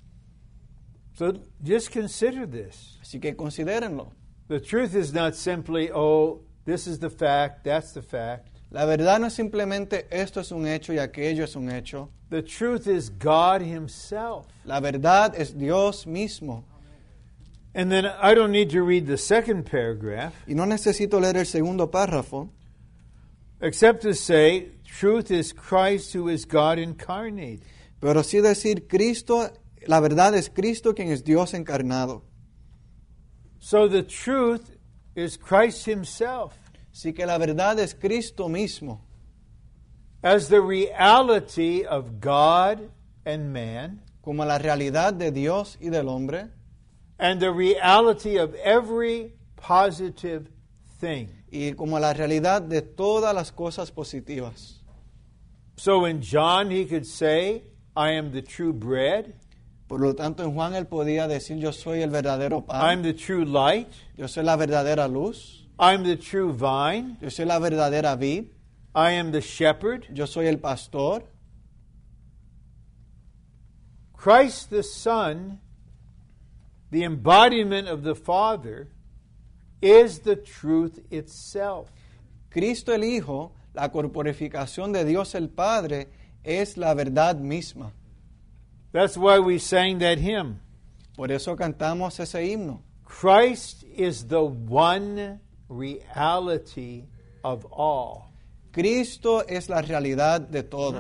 S1: So just consider this.
S2: Así que considérenlo.
S1: The truth is not simply, oh, this is the fact, that's the fact.
S2: La verdad no es simplemente esto es un hecho y aquello es un hecho.
S1: The truth is God himself.
S2: La verdad es Dios mismo.
S1: And then I don't need to read the second paragraph,
S2: Y no necesito leer el segundo párrafo,
S1: except to say, truth is Christ who is God incarnate.
S2: pero sí decir Cristo, la verdad es Cristo quien es Dios encarnado.
S1: So the truth is Christ himself
S2: Así que la verdad es Cristo mismo,
S1: as the reality of God and man,
S2: como la realidad de Dios y del hombre,
S1: and the reality of every positive thing.
S2: y como la realidad de todas las cosas positivas.
S1: So in John he could say, I am the true bread.
S2: Por lo tanto, en Juan él podía decir, yo soy el verdadero
S1: I'm
S2: pan,
S1: the true light.
S2: yo soy la verdadera luz,
S1: I'm the true vine.
S2: yo soy la verdadera vid,
S1: I am the shepherd.
S2: yo soy el pastor.
S1: Christ the Son, the embodiment of the Father, is the truth itself.
S2: Cristo el Hijo, la corporificación de Dios el Padre, es la verdad misma.
S1: That's why we sang that hymn.
S2: Por eso cantamos ese himno.
S1: Christ is the one reality of all.
S2: Cristo es la realidad de todo.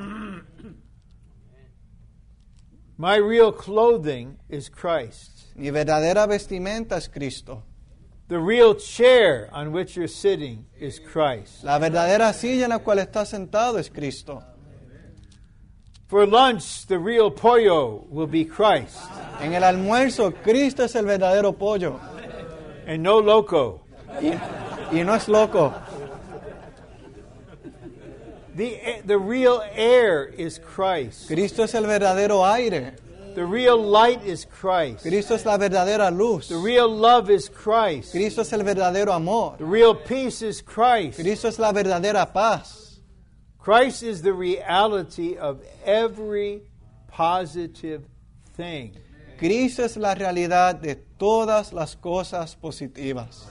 S1: My real clothing is Christ.
S2: Mi verdadera vestimenta es Cristo.
S1: The real chair on which you're sitting is Christ.
S2: La verdadera silla en la cual está sentado es Cristo.
S1: For lunch, the real pollo will be Christ,
S2: En el almuerzo, Cristo es el verdadero pollo.
S1: and no loco.
S2: Y, y no es loco.
S1: The, the real air is Christ.
S2: Cristo es el verdadero aire.
S1: The real light is Christ.
S2: Cristo es la verdadera luz.
S1: The real love is Christ.
S2: Cristo es el verdadero amor.
S1: The real peace is Christ.
S2: Cristo es la verdadera paz.
S1: Christ is the reality of every positive thing.
S2: Cristo es la realidad de todas las cosas positivas.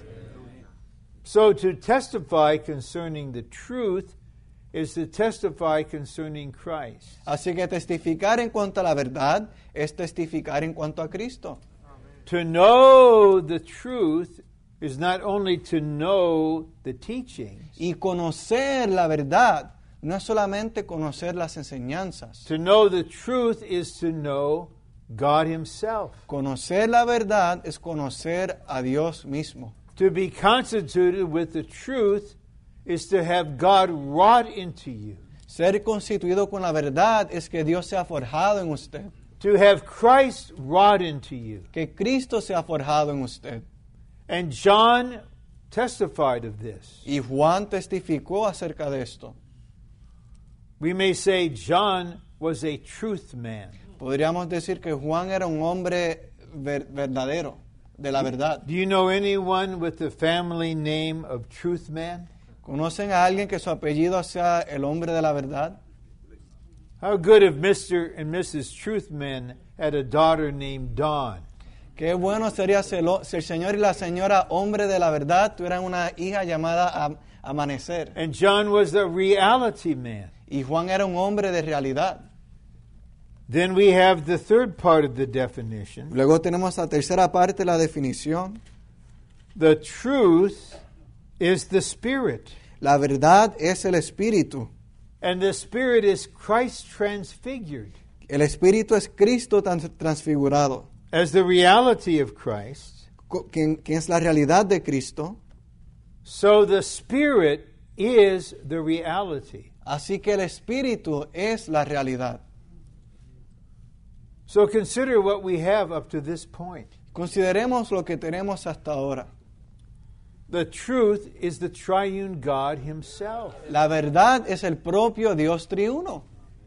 S1: So to testify concerning the truth is to testify concerning Christ.
S2: Así que testificar en cuanto a la verdad es testificar en cuanto a Cristo.
S1: To know the truth is not only to know the teachings.
S2: Y conocer la verdad no es solamente conocer las enseñanzas.
S1: To know the truth is to know God Himself.
S2: Conocer la verdad es conocer a Dios mismo.
S1: To be constituted with the truth is to have God wrought into you.
S2: Ser constituido con la verdad es que Dios se ha forjado en usted.
S1: To have Christ wrought into you.
S2: Que Cristo se ha forjado en usted.
S1: And John testified of this.
S2: Y Juan testificó acerca de esto.
S1: We may say John was a truth man.
S2: Podríamos decir que Juan era un hombre ver- verdadero, de la verdad.
S1: Do you know anyone with the family name of Truth Man?
S2: ¿Conocen a alguien que su apellido sea el hombre de la verdad?
S1: How good if Mister and Missus Truthman had a daughter named Dawn.
S2: Qué bueno sería si el, si el señor y la señora hombre de la verdad tuvieran una hija llamada Am- Amanecer.
S1: And John was a reality man.
S2: Y Juan era un hombre de realidad.
S1: Then we have the third part of the definition.
S2: Luego tenemos la tercera parte de la definición.
S1: The truth is the Spirit.
S2: La verdad es el Espíritu.
S1: And the Spirit is Christ transfigured.
S2: El Espíritu es Cristo trans- transfigurado.
S1: As the reality of Christ,
S2: Co- Quien, quien es la realidad de Cristo.
S1: so the Spirit is the reality.
S2: Así que el Espíritu es la realidad.
S1: So consider what we have up to this point.
S2: Consideremos lo que tenemos hasta ahora.
S1: The truth is the triune God Himself.
S2: La verdad es el propio Dios triuno.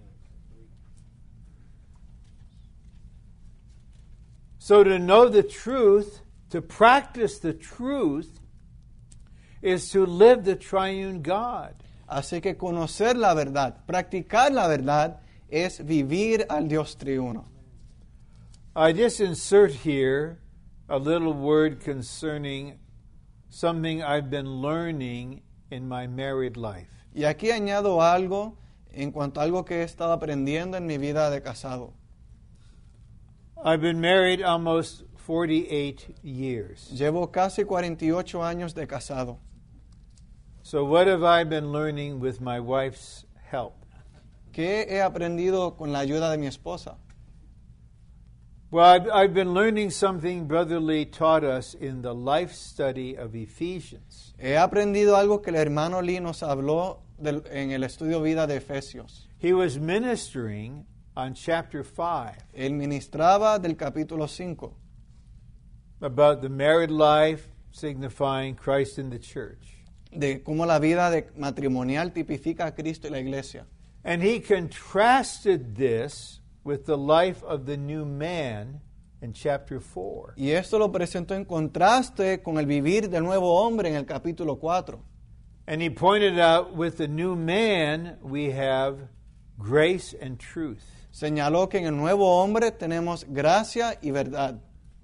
S1: So to know the truth, to practice the truth, is to live the triune God.
S2: Así que conocer la verdad, practicar la verdad, es vivir al Dios triuno.
S1: I just insert here a little word concerning something I've been learning in my married life.
S2: Y aquí añado algo en cuanto a algo que he estado aprendiendo en mi vida de casado.
S1: I've been married almost forty-eight years.
S2: Llevo casi cuarenta y ocho años de casado.
S1: So what have I been learning with my wife's help?
S2: ¿Qué he aprendido con la ayuda de mi esposa?
S1: Well, I've, I've been learning something Brother Lee taught us in the life study of Ephesians.
S2: He aprendido algo que el hermano Lee nos habló del- en el estudio vida de Efesios.
S1: He was ministering on chapter five
S2: Él ministraba del capítulo cinco
S1: about the married life signifying Christ in the church.
S2: de cómo la vida de matrimonial tipifica a Cristo y la iglesia.
S1: And he contrasted this with the life of the new man in chapter four.
S2: Y esto lo presentó en contraste con el vivir del nuevo hombre en el capítulo cuatro.
S1: And he pointed out with the new man we have grace and truth.
S2: Señaló que en el nuevo hombre tenemos gracia y verdad.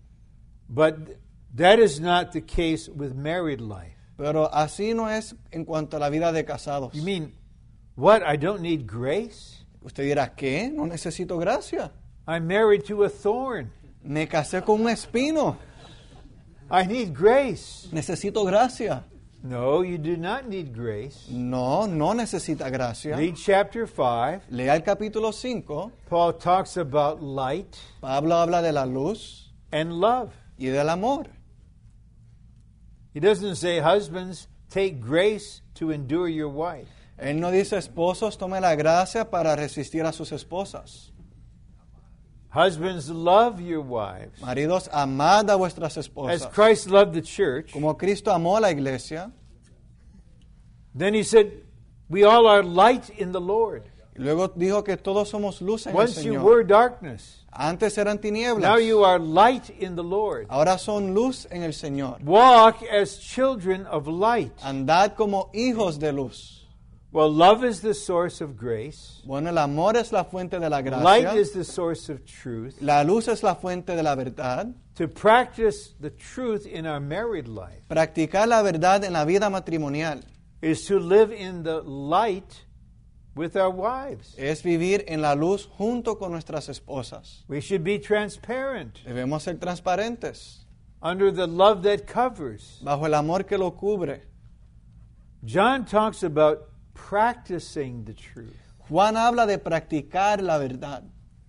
S1: But that is not the case with married life.
S2: Pero así no es en cuanto a la vida de casados.
S1: You mean, what? I don't need grace?
S2: Usted dirá, ¿qué? No necesito gracia.
S1: I'm married to a thorn.
S2: Me casé con un espino.
S1: I need grace.
S2: Necesito gracia.
S1: No, you do not need grace.
S2: No, no necesita gracia.
S1: Read chapter five.
S2: Lea el capítulo cinco.
S1: Paul talks about light
S2: Pablo habla de la luz
S1: and love.
S2: y del amor.
S1: He doesn't say, husbands, take grace to endure your wife.
S2: Él no dice, esposos, tome la gracia para resistir a sus esposas.
S1: Husbands, love your wives.
S2: Maridos, amad a vuestras
S1: As
S2: esposas.
S1: Christ loved the church.
S2: Como Cristo amó a la iglesia.
S1: Then he said, we all are light in the Lord.
S2: Y luego dijo que todos somos luz en el
S1: Once you
S2: Señor.
S1: were darkness.
S2: Antes eran tinieblas.
S1: Now you are light in the Lord.
S2: Ahora son luz en el Señor.
S1: Walk as children of light.
S2: Andad como hijos de luz.
S1: Well, love is the source of grace.
S2: Bueno, el amor es la fuente de la gracia.
S1: Light is the source of truth.
S2: La luz es la fuente de la verdad.
S1: To practice the truth in our married life
S2: Practicar la verdad en la vida matrimonial
S1: is to live in the light with our wives.
S2: es vivir en la luz junto con nuestras esposas.
S1: We should be transparent
S2: Debemos ser transparentes
S1: under the love that covers.
S2: bajo el amor que lo cubre.
S1: John talks about practicing the truth.
S2: Juan habla de practicar la verdad.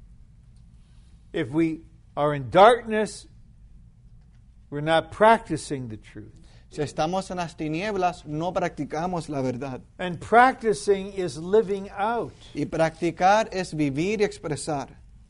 S1: If we are in darkness, we're not practicing the truth.
S2: Si estamos en las tinieblas, no practicamos la verdad.
S1: And practicing is living out.
S2: Y practicar es vivir y expresar.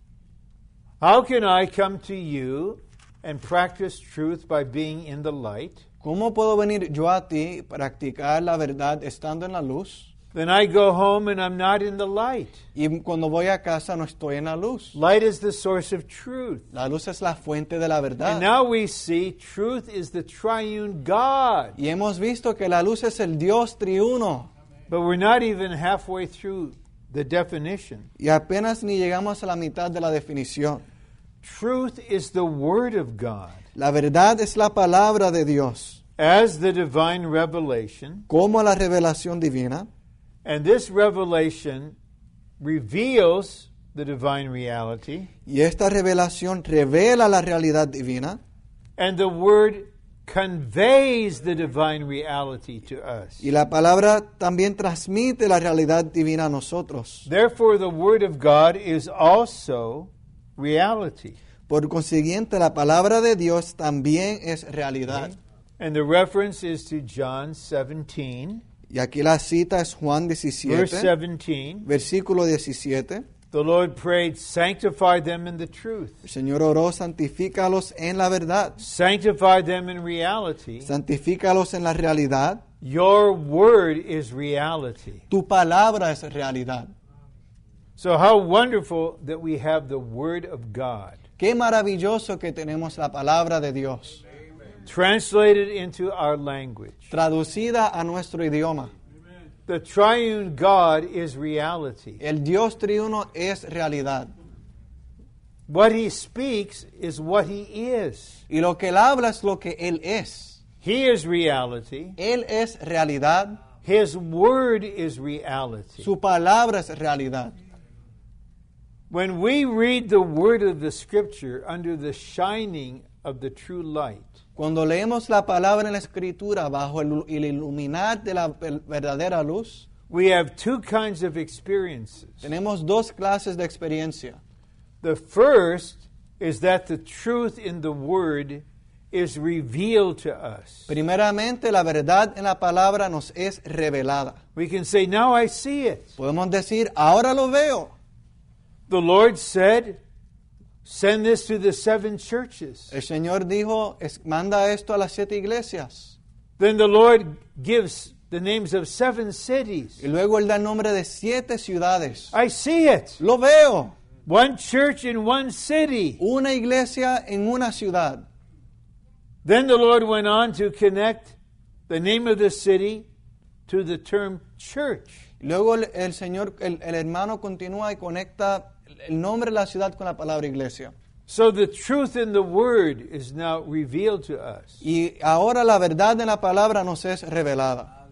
S1: How can I come to you and practice truth by being in the light?
S2: ¿Cómo puedo venir yo a ti y practicar la verdad estando en la luz?
S1: Then I go home and I'm not in the light.
S2: Y cuando voy a casa no estoy en la luz.
S1: Light is the source of truth.
S2: La luz es la fuente de la verdad.
S1: And now we see truth is the triune God.
S2: Y hemos visto que la luz es el Dios triuno.
S1: But we're not even halfway through the definition.
S2: Y apenas ni llegamos a la mitad de la definición.
S1: Truth is the Word of God
S2: La verdad es la palabra de Dios,
S1: as the divine revelation.
S2: como la revelación divina.
S1: And this revelation reveals the divine reality.
S2: Y esta revelación revela la realidad divina.
S1: And the Word conveys the divine reality to us.
S2: Y la palabra también transmite la realidad divina a nosotros.
S1: Therefore, the Word of God is also reality.
S2: Por consiguiente, la palabra de Dios también es realidad.
S1: And the reference is to John seventeen,
S2: Y aquí la cita es Juan
S1: verse
S2: diecisiete,
S1: seventeen.
S2: versículo diecisiete.
S1: The Lord prayed, sanctify them in the truth.
S2: El Señor oró, santifícalos en la verdad.
S1: Sanctify them in reality.
S2: Santifícalos en la realidad.
S1: Your word is reality.
S2: Tu palabra es realidad.
S1: So how wonderful that we have the Word of God
S2: Qué maravilloso que tenemos la palabra de Dios,
S1: translated into our language.
S2: traducida a nuestro idioma.
S1: The triune God is reality.
S2: El Dios triuno es realidad.
S1: What He speaks is what He is.
S2: Y lo que Él habla es lo que Él es.
S1: He is reality.
S2: Él es realidad.
S1: His Word is reality.
S2: Su palabra es realidad.
S1: When we read the Word of the Scripture under the shining of the true light,
S2: Cuando leemos la palabra en la Escritura bajo el, el iluminar de la verdadera luz,
S1: we have two kinds of experiences.
S2: tenemos dos clases de experiencia.
S1: The first is that the truth in the Word is revealed to us.
S2: Primeramente, la verdad en la palabra nos es revelada.
S1: We can say, now I see it.
S2: Podemos decir, ahora lo veo.
S1: The Lord said, send this to the seven churches.
S2: El Señor dijo, es- manda esto a las siete iglesias.
S1: Then the Lord gives the names of seven cities.
S2: Y luego Él da el nombre de siete ciudades.
S1: I see it.
S2: Lo veo.
S1: One church in one city.
S2: Una iglesia en una ciudad.
S1: Then the Lord went on to connect the name of the city to the term church.
S2: Luego el, el Señor, el, el hermano continúa y conecta el nombre de la ciudad con la palabra iglesia.
S1: So the truth in the word is now revealed to us.
S2: Y ahora la verdad de la palabra nos es revelada.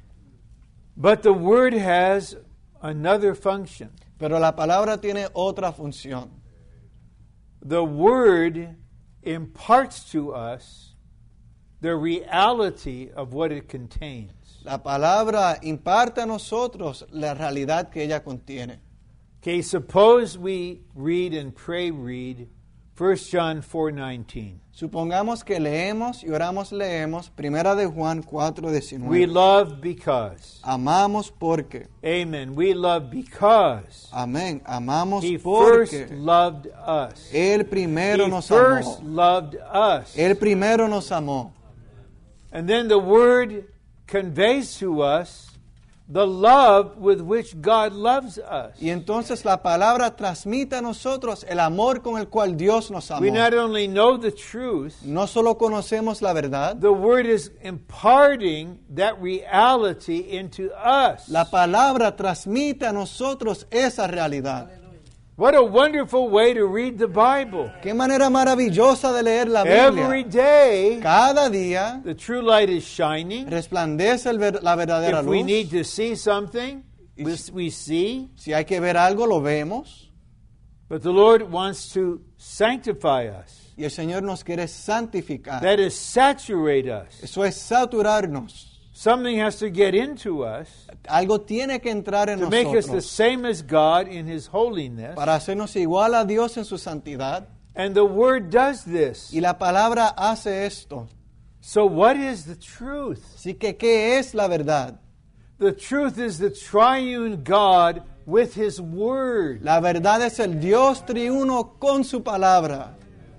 S1: But the word has another function.
S2: Pero la palabra tiene otra función.
S1: The word imparts to us the reality of what it contains.
S2: La palabra imparte a nosotros la realidad que ella contiene.
S1: Okay, suppose we read and pray read First John four nineteen.
S2: Supongamos que leemos y oramos leemos Primera de Juan cuatro diecinueve.
S1: We love because.
S2: Amamos porque.
S1: Amen. We love because.
S2: Amén. Amamos
S1: He
S2: porque.
S1: first loved us.
S2: Él primero
S1: He
S2: nos
S1: first
S2: amó.
S1: loved us.
S2: Él primero nos amó.
S1: And then the word conveys to us the love with which God loves us.
S2: Y entonces la palabra transmite a nosotros el amor con el cual Dios nos amó.
S1: We not only know the truth,
S2: No solo conocemos la verdad,
S1: the word is imparting that reality into us.
S2: la palabra transmite a nosotros esa realidad.
S1: What a wonderful way to read the Bible.
S2: Qué manera maravillosa de leer la
S1: Every
S2: Biblia.
S1: day,
S2: Cada día
S1: the true light is shining.
S2: resplandece el ver- la verdadera
S1: If we
S2: luz.
S1: need to see something, we, we see.
S2: Si hay que ver algo, lo vemos.
S1: But the Lord wants to sanctify us.
S2: Y el Señor nos quiere santificar.
S1: That is, saturate us.
S2: Eso es saturarnos.
S1: Something has to get into us
S2: Algo tiene que entrar en
S1: to make us the
S2: nosotros
S1: same as God in His holiness.
S2: para hacernos igual a Dios en su santidad.
S1: And the Word does this.
S2: Y la palabra hace esto.
S1: So what is the truth?
S2: Así que, ¿qué es la verdad?
S1: The truth is the triune God with His Word.
S2: La verdad es el Dios triuno con su palabra.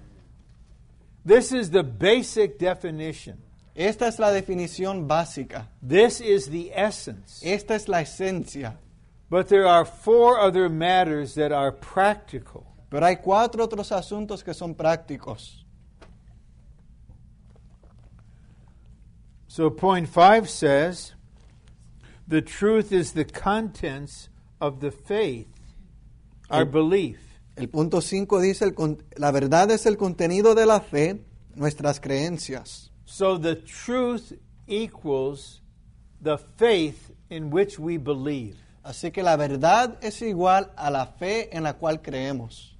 S1: This is the basic definition.
S2: Esta es la definición básica.
S1: This is the essence.
S2: Esta es la esencia.
S1: But there are four other matters that are practical.
S2: Pero hay cuatro otros asuntos que son prácticos.
S1: So point five says, the truth is the contents of the faith, our belief.
S2: El punto cinco dice, el con- la verdad es el contenido de la fe, nuestras creencias.
S1: So the truth equals the faith in which we believe.
S2: Así que la verdad es igual a la fe en la cual creemos.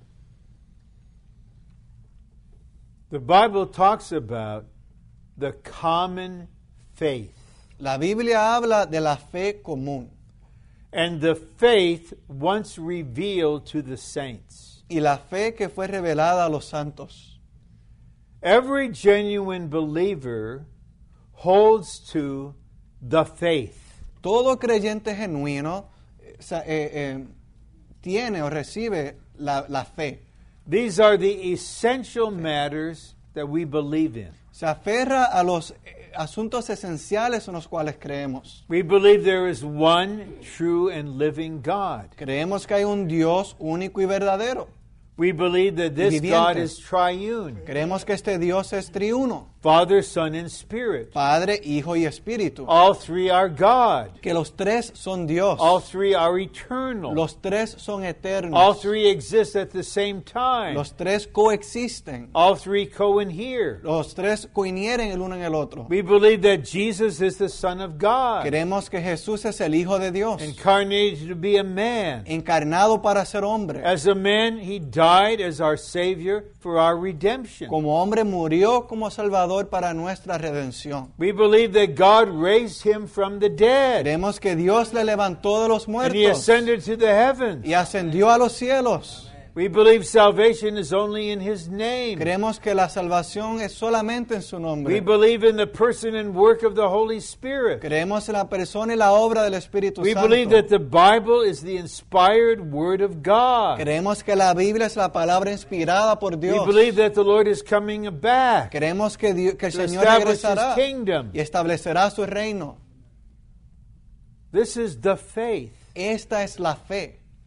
S1: The Bible talks about the common faith.
S2: La Biblia habla de la fe común
S1: And the faith once revealed to the saints.
S2: y la fe que fue revelada a los santos.
S1: Every genuine believer holds to the faith.
S2: Todo creyente genuino eh, sa- eh, eh, tiene o recibe la, la fe.
S1: These are the essential matters that we believe in.
S2: Se aferra a los eh, asuntos esenciales en los cuales creemos.
S1: We believe there is one true and living God.
S2: Creemos que hay un Dios único y verdadero.
S1: We believe that this
S2: Viviente.
S1: God is triune,
S2: Creemos que este Dios es triuno,
S1: Father, Son, and Spirit.
S2: Padre, Hijo y Espíritu.
S1: All three are God.
S2: Que los tres son Dios.
S1: All three are eternal.
S2: Los tres son eternos.
S1: All three exist at the same time.
S2: Los tres coexisten.
S1: All three co-inhere.
S2: Los tres coinhieren el uno en el otro.
S1: We believe that Jesus is the Son of God,
S2: Creemos que Jesús es el Hijo de Dios,
S1: incarnated to be a man.
S2: encarnado para ser hombre.
S1: As a man, he died as our Savior for our redemption.
S2: Como hombre murió como Salvador para nuestra redención.
S1: We believe that God raised him from the dead,
S2: Creemos que Dios le levantó de los
S1: and he
S2: muertos
S1: ascended to the heavens.
S2: y ascendió a los cielos.
S1: We believe salvation is only in his name.
S2: Creemos que la salvación es solamente en su
S1: We
S2: nombre.
S1: believe in the person and work of the Holy Spirit.
S2: Creemos en la persona y la obra del Espíritu
S1: We
S2: Santo.
S1: believe that the Bible is the inspired Word of God.
S2: Creemos que la Biblia es la palabra inspirada por
S1: We
S2: Dios.
S1: believe that the Lord is coming back
S2: Creemos que, Dios- que el
S1: to
S2: Señor
S1: establish His
S2: regresará
S1: kingdom.
S2: y establecerá su reino.
S1: This is the faith.
S2: Esta es la fe.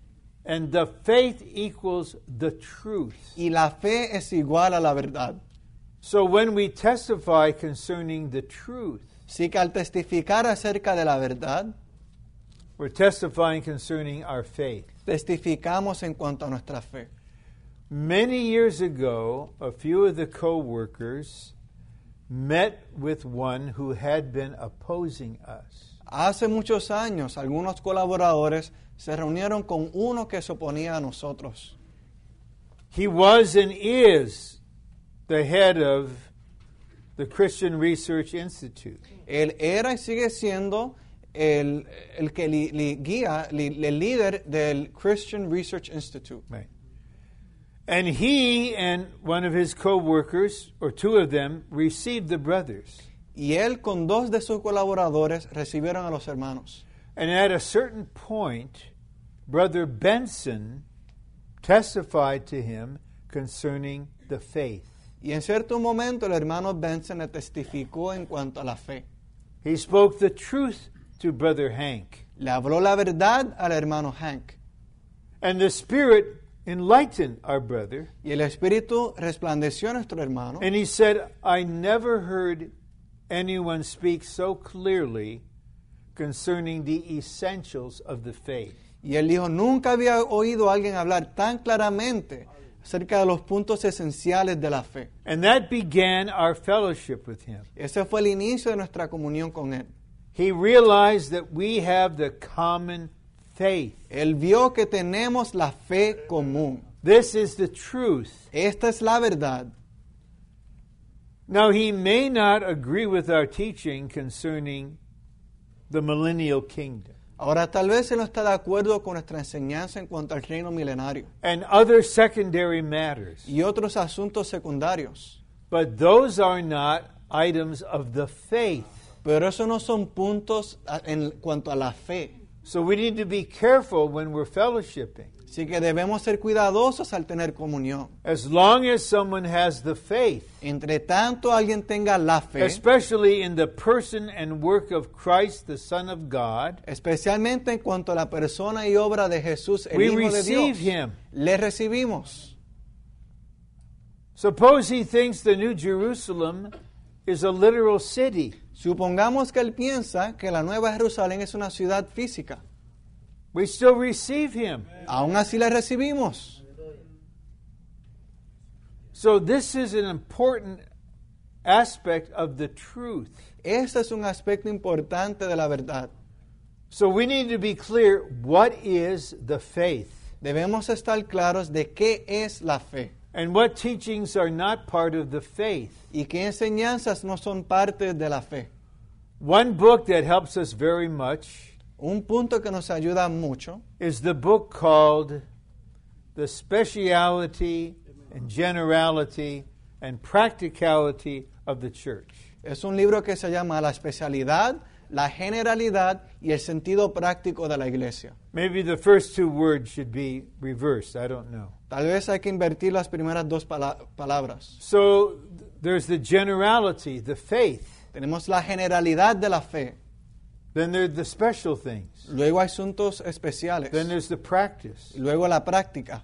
S1: And the faith equals the truth.
S2: Y la fe es igual a la verdad.
S1: So when we testify concerning the truth,
S2: Así que al testificar acerca de la verdad,
S1: we're testifying concerning our faith.
S2: testificamos en cuanto a nuestra fe.
S1: Many years ago, a few of the co-workers met with one who had been opposing us.
S2: Hace muchos años, algunos colaboradores se reunieron con uno que se oponía a nosotros.
S1: He was and is the head of the Christian Research Institute.
S2: Él era y sigue siendo el, el que li, li guía, li, el líder del Christian Research Institute.
S1: Right. And he and one of his co-workers, or two of them, received the brothers.
S2: Y él con dos de sus colaboradores recibieron a los hermanos.
S1: And at a certain point, Brother Benson testified to him concerning the faith.
S2: Y en cierto momento el hermano Benson le testificó en cuanto a la fe.
S1: He spoke the truth to Brother Hank.
S2: Le habló la verdad al hermano Hank.
S1: And the Spirit enlightened our brother.
S2: Y el Espíritu resplandeció a nuestro hermano.
S1: And he said, I never heard anyone speak so clearly concerning the essentials of the faith.
S2: Y él dijo, nunca había oído a alguien hablar tan claramente acerca de los puntos esenciales de la fe.
S1: And that began our fellowship with him.
S2: Ese fue el inicio de nuestra comunión con él.
S1: He realized that we have the common faith.
S2: Él vio que tenemos la fe común.
S1: This is the truth.
S2: Esta es la verdad.
S1: Now, he may not agree with our teaching concerning the millennial kingdom
S2: Ahora, tal vez él no está de acuerdo con nuestra enseñanza en cuanto al reino milenario
S1: and other secondary matters,
S2: y otros asuntos secundarios.
S1: but those are not items of the faith.
S2: Pero esos no son puntos a- en cuanto a la fe.
S1: So we need to be careful when we're fellowshipping.
S2: Así que debemos ser cuidadosos al tener comunión.
S1: As long as someone has the faith,
S2: Entre tanto alguien tenga la fe,
S1: especially in the person and work of Christ, the Son of God,
S2: especialmente en cuanto a la persona y obra de Jesús, el
S1: we
S2: Hijo de
S1: receive
S2: Dios,
S1: him.
S2: le recibimos.
S1: Suppose he thinks the New Jerusalem is a literal city.
S2: Supongamos que él piensa que la Nueva Jerusalén es una ciudad física.
S1: We still receive him.
S2: Aún así le recibimos.
S1: So this is an important aspect of the truth.
S2: Ese es un aspecto importante de la verdad.
S1: So we need to be clear, what is the faith?
S2: Debemos estar claros de qué es la fe
S1: And what teachings are not part of the faith?
S2: y qué enseñanzas no son parte de la fe.
S1: One book that helps us very much
S2: Un punto que nos ayuda mucho
S1: is the book called The Speciality and Generality and Practicality of the Church.
S2: es un libro que se llama La especialidad, la generalidad y el sentido práctico de la iglesia.
S1: Maybe the first two words should be reversed. I don't know.
S2: Tal vez hay que invertir las primeras dos pala- palabras.
S1: So th- there's the generality, the faith.
S2: Tenemos la generalidad de la fe.
S1: Then there's the special things.
S2: Luego hay asuntos especiales.
S1: Then there's the practice.
S2: Luego la práctica.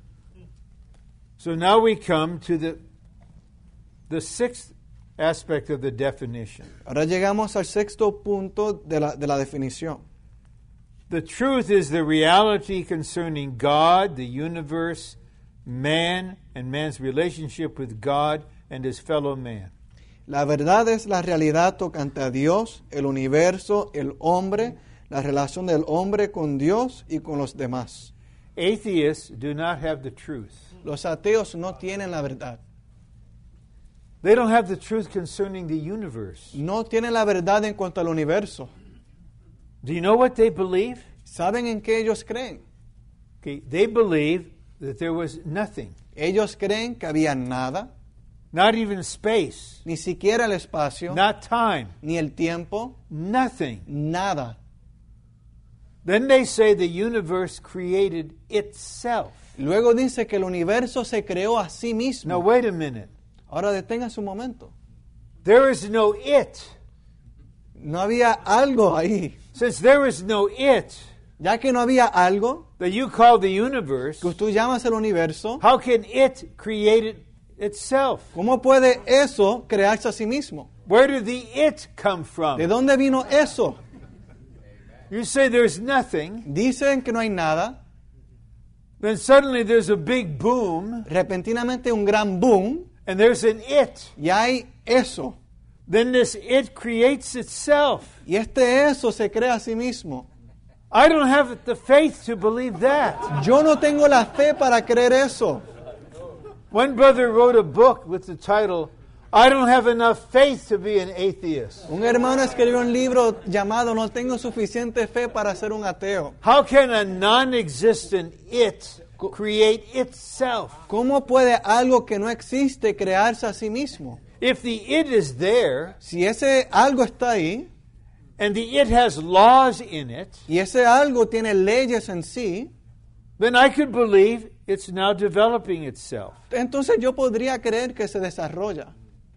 S1: So now we come to the the sixth aspect of the definition.
S2: Ahora llegamos al sexto punto de la, de la definición.
S1: The truth is the reality concerning God, the universe, man, and man's relationship with God and his fellow man.
S2: La verdad es la realidad tocante a Dios, el universo, el hombre, la relación del hombre con Dios y con los demás.
S1: Atheists do not have the truth.
S2: Los ateos no tienen la verdad.
S1: They don't have the truth concerning the universe.
S2: No tienen la verdad en cuanto al universo.
S1: Do you know what they believe?
S2: ¿Saben en qué ellos creen?
S1: Okay, they believe that there was nothing,
S2: Ellos creen que había nada,
S1: not even space,
S2: ni siquiera el espacio,
S1: not time,
S2: ni el tiempo,
S1: nothing.
S2: nada.
S1: Then they say the universe created itself.
S2: Luego dice que el universo se creó a sí mismo.
S1: Now, wait a minute.
S2: Ahora detenga un momento.
S1: There is no it.
S2: No había algo ahí.
S1: Since there is no it,
S2: Ya que no había algo
S1: that you call the universe,
S2: que tú llamas el universo,
S1: how can it create it itself?
S2: ¿cómo puede eso crearse a sí mismo?
S1: Where did the it come
S2: ¿De
S1: from?
S2: dónde vino eso?
S1: You say there's nothing,
S2: Dicen que no hay nada.
S1: then suddenly there's a big boom,
S2: Repentinamente un gran boom
S1: and there's an it.
S2: y hay eso.
S1: Then this it creates itself.
S2: Y este eso se crea a sí mismo.
S1: I don't have the faith to believe that.
S2: Yo no tengo la fe para creer eso.
S1: One brother wrote a book with the title, I don't have enough faith to be an atheist.
S2: Un hermano escribió un libro llamado No tengo suficiente fe para ser un ateo.
S1: How can a non-existent it create itself?
S2: ¿Cómo puede algo que no existe crearse a sí mismo?
S1: If the it is there,
S2: Si ese algo está ahí
S1: and the it has laws in it,
S2: y ese algo tiene leyes en sí,
S1: then I could believe it's now developing itself.
S2: entonces yo podría creer que se desarrolla.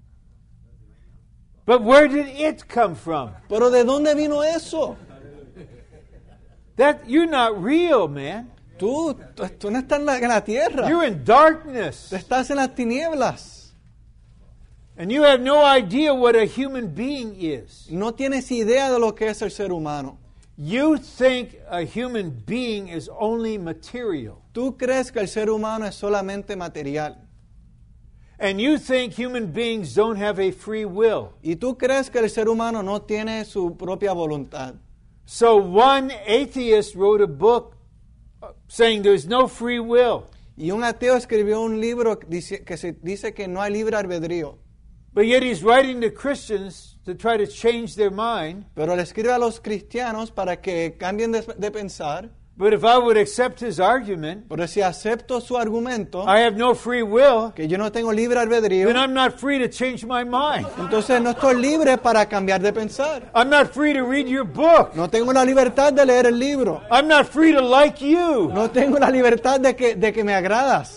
S1: But where did it come from?
S2: Pero ¿de dónde vino eso?
S1: That you're not real, man.
S2: Tú, tú, tú no estás en la, en la tierra.
S1: You're in darkness.
S2: Tú estás en las tinieblas.
S1: And you have no idea what a human being is.
S2: No tienes idea de lo que es el ser humano.
S1: You think a human being is only material.
S2: Tú crees que el ser humano es solamente material.
S1: And you think human beings don't have a free will.
S2: Y tú crees que el ser humano no tiene su propia voluntad.
S1: So one atheist wrote a book saying there's no free will.
S2: Y un ateo escribió un libro que dice que, se, dice que no hay libre albedrío.
S1: But yet he's writing to Christians to try to change their mind.
S2: Pero le escribe a los cristianos para que cambien de, de pensar.
S1: But if I would accept his argument,
S2: Pero si acepto su argumento,
S1: I have no free will,
S2: que yo no tengo libre albedrío,
S1: then I'm not free to change my mind.
S2: entonces no estoy libre para cambiar de pensar.
S1: I'm not free to read your book.
S2: No tengo la libertad de leer el libro.
S1: I'm not free to like you.
S2: No tengo la libertad de que, de que me agradas.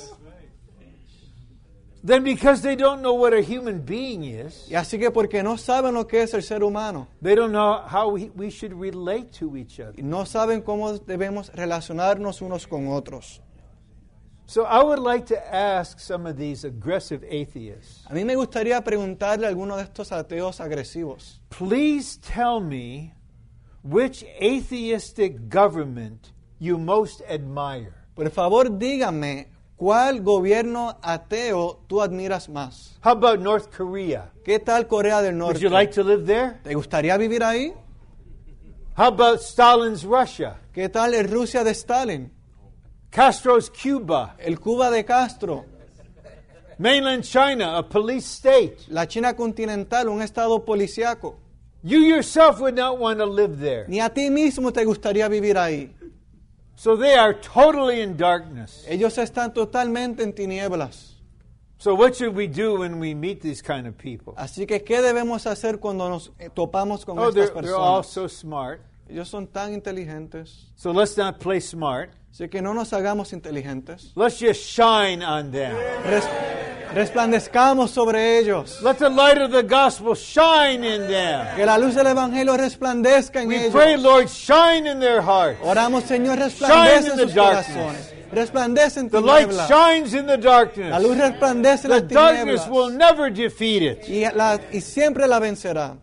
S1: Then because they don't know what a human being is,
S2: Y así que porque no saben lo que es el ser humano,
S1: they don't know how we, we should relate to each other.
S2: y no saben cómo debemos relacionarnos unos con otros.
S1: So I would like to ask some of these aggressive atheists,
S2: A mí me gustaría preguntarle a alguno de estos ateos agresivos,
S1: please tell me which atheistic government you most admire.
S2: por favor díganme, ¿cuál gobierno ateo tú admiras más?
S1: How about North Korea?
S2: ¿Qué tal Corea del
S1: Would
S2: Norte?
S1: you like to live there?
S2: ¿Te gustaría vivir ahí?
S1: How about Stalin's Russia?
S2: ¿Qué tal el Rusia de Stalin?
S1: Castro's Cuba?
S2: El Cuba de Castro?
S1: Mainland China, a police state?
S2: La China continental, un estado policiaco?
S1: You yourself would not want to live there.
S2: Ni a ti mismo te gustaría vivir ahí.
S1: So they are totally in darkness.
S2: Ellos están totalmente en tinieblas.
S1: So what should we do when we meet these kind of people?
S2: Así que, ¿qué debemos hacer cuando nos eh, topamos con
S1: Oh,
S2: estas
S1: they're, they're all
S2: personas?
S1: so smart.
S2: Ellos son tan inteligentes.
S1: So let's not play smart.
S2: Así que no nos hagamos inteligentes.
S1: Let's just shine on them.
S2: Res- resplandezcamos sobre ellos.
S1: Let the light of the gospel shine in them.
S2: Que la luz del Evangelio resplandezca en
S1: We
S2: ellos.
S1: pray, Lord, shine in their hearts.
S2: Oramos, Señor,
S1: Shine
S2: resplandece
S1: in
S2: en
S1: the
S2: sus
S1: darkness.
S2: corazones. Resplandece en
S1: The light
S2: tinieblas.
S1: shines in the
S2: La
S1: darkness.
S2: luz resplandece en
S1: The
S2: las
S1: darkness will
S2: tinieblas.
S1: never defeat it.
S2: Y, la- y siempre la vencerá.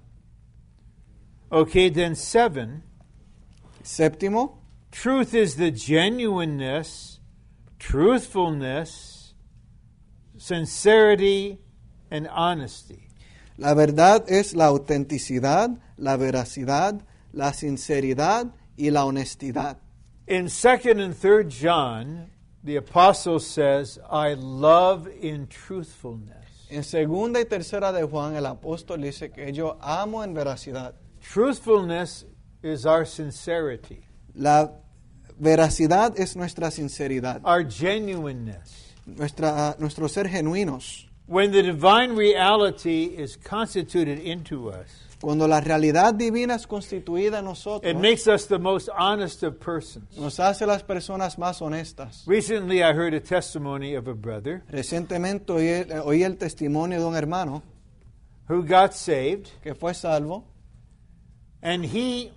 S1: Okay, then seven.
S2: Séptimo,
S1: Truth is the genuineness, truthfulness, sincerity, and honesty.
S2: la verdad es la autenticidad, la veracidad, la sinceridad y la honestidad.
S1: In second and third John, the apostle says, I love in truthfulness.
S2: En segunda y tercera de Juan, el apóstol dice que yo amo en veracidad.
S1: Truthfulness is our sincerity,
S2: La veracidad es nuestra sinceridad,
S1: our genuineness.
S2: nuestra, nuestro ser genuinos.
S1: When the divine reality is constituted into us,
S2: Cuando la realidad divina es constituida en nosotros,
S1: it makes us the most honest of persons.
S2: nos hace las personas más honestas.
S1: Recently, I heard a testimony of a brother
S2: Recientemente oí, oí el testimonio de un hermano
S1: who got saved,
S2: que fue salvo
S1: and he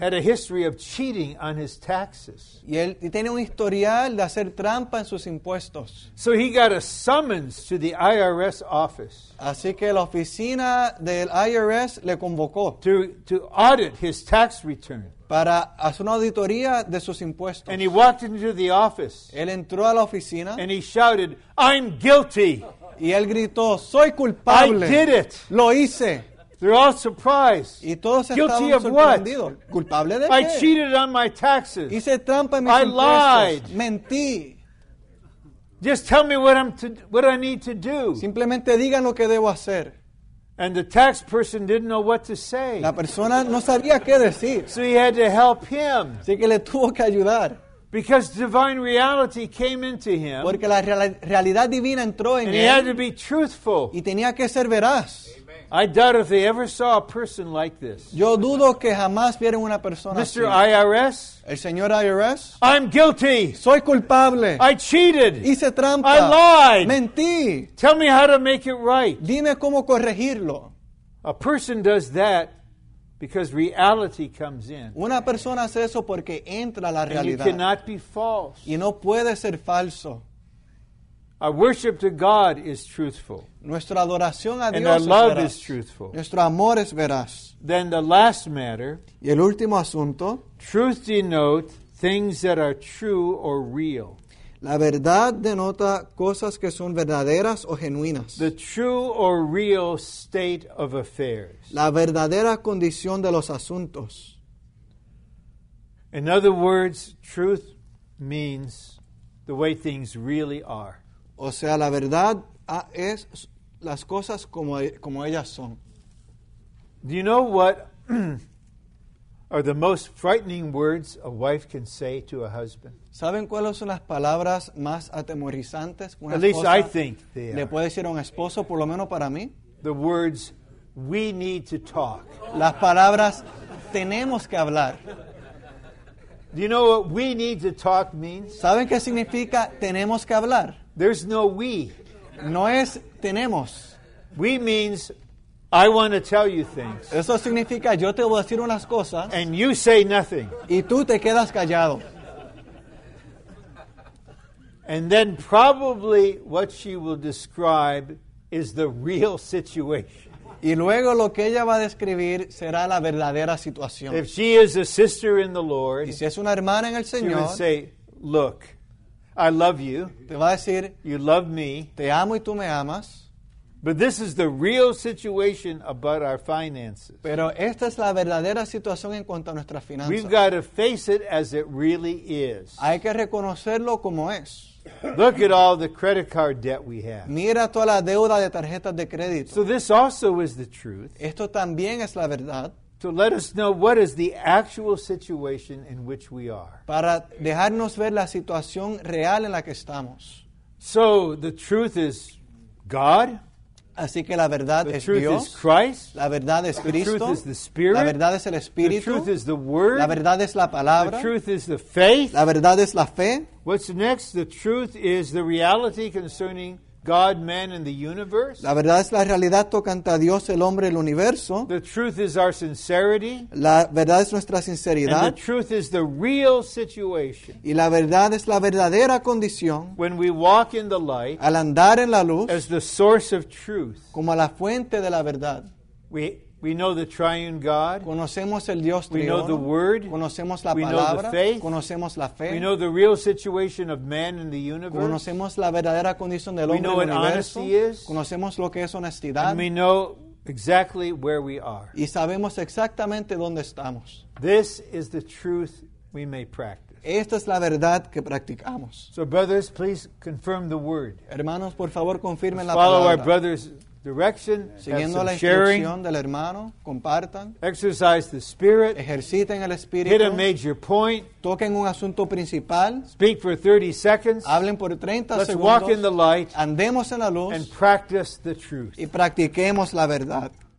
S1: had a history of cheating on his taxes.
S2: Y él y tenía un historial de hacer trampa en sus impuestos.
S1: So he got a summons to the I R S office
S2: Así que la oficina del I R S le convocó
S1: to, to audit his tax return.
S2: para hacer una auditoría de sus impuestos.
S1: And he walked into the office
S2: Él entró a la oficina
S1: and he shouted, "I'm guilty.
S2: y él gritó, soy
S1: I
S2: culpable.
S1: did it."
S2: Lo hice.
S1: They're all surprised.
S2: Y todos
S1: Guilty
S2: estaban
S1: of what?
S2: sorprendidos. ¿Culpable de
S1: I
S2: qué?
S1: cheated on my taxes.
S2: Hice trampa en mis
S1: I
S2: impuestos.
S1: lied.
S2: Mentí.
S1: Just tell me what I'm to, what I need to do.
S2: Simplemente digan lo que debo hacer.
S1: And the tax person didn't know what to say.
S2: La persona no sabía qué decir.
S1: So he had to help him
S2: Así que le tuvo que ayudar.
S1: because divine reality came into him
S2: Porque la real- realidad divina entró en
S1: and he had
S2: él
S1: to be truthful.
S2: y tenía que ser veraz.
S1: I doubt if they ever saw a person like this.
S2: Yo dudo que jamás vieron una persona así.
S1: Mister I R S,
S2: El señor I R S,
S1: I'm guilty.
S2: soy culpable.
S1: I cheated.
S2: Hice trampa.
S1: I lied.
S2: Mentí.
S1: Tell me how to make it right.
S2: Dime cómo corregirlo.
S1: A person does that because reality comes in.
S2: Una persona hace eso porque entra la
S1: And you
S2: realidad.
S1: cannot be false.
S2: Y no puede ser falso.
S1: Our worship to God is truthful.
S2: Nuestra adoración a
S1: And
S2: Dios
S1: our
S2: es
S1: love
S2: veraz.
S1: is truthful.
S2: Nuestro amor es veraz.
S1: Then the last matter,
S2: Y el último asunto,
S1: truth denote things that are true or real.
S2: la verdad denota cosas que son verdaderas o genuinas.
S1: The true or real state of affairs.
S2: La verdadera condición de los asuntos.
S1: In other words, truth means the way things really are.
S2: O sea, la verdad ah, es las cosas como, como ellas son.
S1: Do you know what are the most frightening words a wife can say to a husband?
S2: ¿Saben cuáles son las palabras más atemorizantes que una
S1: At least
S2: esposa
S1: I think they
S2: le
S1: are.
S2: puede decir a un esposo, por lo menos para mí?
S1: The words, "We need to talk."
S2: Las palabras, tenemos que hablar.
S1: Do you know what "we need to talk" means?
S2: ¿Saben qué significa tenemos que hablar?
S1: There's no "we."
S2: No es tenemos.
S1: "We" means I want to tell you things,
S2: Eso significa yo te voy a decir unas cosas
S1: and you say nothing.
S2: y tú te quedas callado.
S1: And then probably what she will describe is the real situation.
S2: Y luego lo que ella va a describir será la verdadera situación.
S1: If she is a sister in the Lord,
S2: Y si es una hermana en el
S1: she would
S2: Señor,
S1: say, "Look, I love you,
S2: te va a decir,
S1: you love me,
S2: te amo y tú me amas,
S1: but this is the real situation about our finances.
S2: pero esta es la verdadera situación en cuanto a nuestras
S1: We've
S2: finanzas.
S1: got to face it as it really is.
S2: Hay que reconocerlo como es.
S1: Look at all the credit card debt we have."
S2: Mira toda la deuda de tarjetas de crédito.
S1: So this also is the truth,
S2: Esto también es la verdad
S1: to let us know what is the actual situation in which we are.
S2: para dejarnos ver la situación real en la que estamos.
S1: So the truth is God,
S2: Así que la verdad
S1: the
S2: es
S1: truth is
S2: Dios,
S1: Christ,
S2: la verdad es
S1: the
S2: Cristo,
S1: truth is the Spirit,
S2: la verdad es el
S1: the
S2: Espíritu,
S1: truth is the Word,
S2: la verdad es la
S1: the
S2: palabra,
S1: truth is the faith.
S2: la verdad es la fe.
S1: What's next? The truth is the reality concerning God, man, and the universe.
S2: La verdad es la realidad tocante a Dios, el hombre, el universo.
S1: The truth is our sincerity.
S2: La verdad es nuestra
S1: And the
S2: sinceridad.
S1: truth is the real situation.
S2: Y la verdad es la verdadera condición
S1: When we walk in the light
S2: al andar en la luz
S1: as the source of truth,
S2: como la fuente de la verdad.
S1: we, we know the triune God.
S2: Conocemos el Dios
S1: We know the
S2: triuno,
S1: Word.
S2: conocemos la
S1: We know the
S2: palabra,
S1: faith.
S2: conocemos la
S1: We
S2: fe,
S1: know the real situation of man in the universe.
S2: conocemos la verdadera condición del
S1: We
S2: hombre
S1: know
S2: del
S1: what
S2: universo,
S1: honesty is.
S2: conocemos lo que es honestidad
S1: And we know exactly where we are.
S2: y sabemos exactamente dónde estamos.
S1: This is the truth we may practice.
S2: Esta es la verdad que practicamos.
S1: So, brothers, please confirm the Word.
S2: Hermanos, por favor, confirmen la
S1: Follow our
S2: palabra.
S1: brother's direction. Have
S2: Siguiendo
S1: some
S2: la
S1: sharing.
S2: instrucción del hermano, compartan,
S1: Exercise the Spirit.
S2: ejerciten el
S1: Hit a
S2: espíritu,
S1: major point.
S2: toquen un asunto principal,
S1: Speak for thirty seconds.
S2: hablen por treinta
S1: Let's walk in the
S2: segundos,
S1: light
S2: andemos en la
S1: and
S2: luz
S1: practice the truth.
S2: y practiquemos la verdad.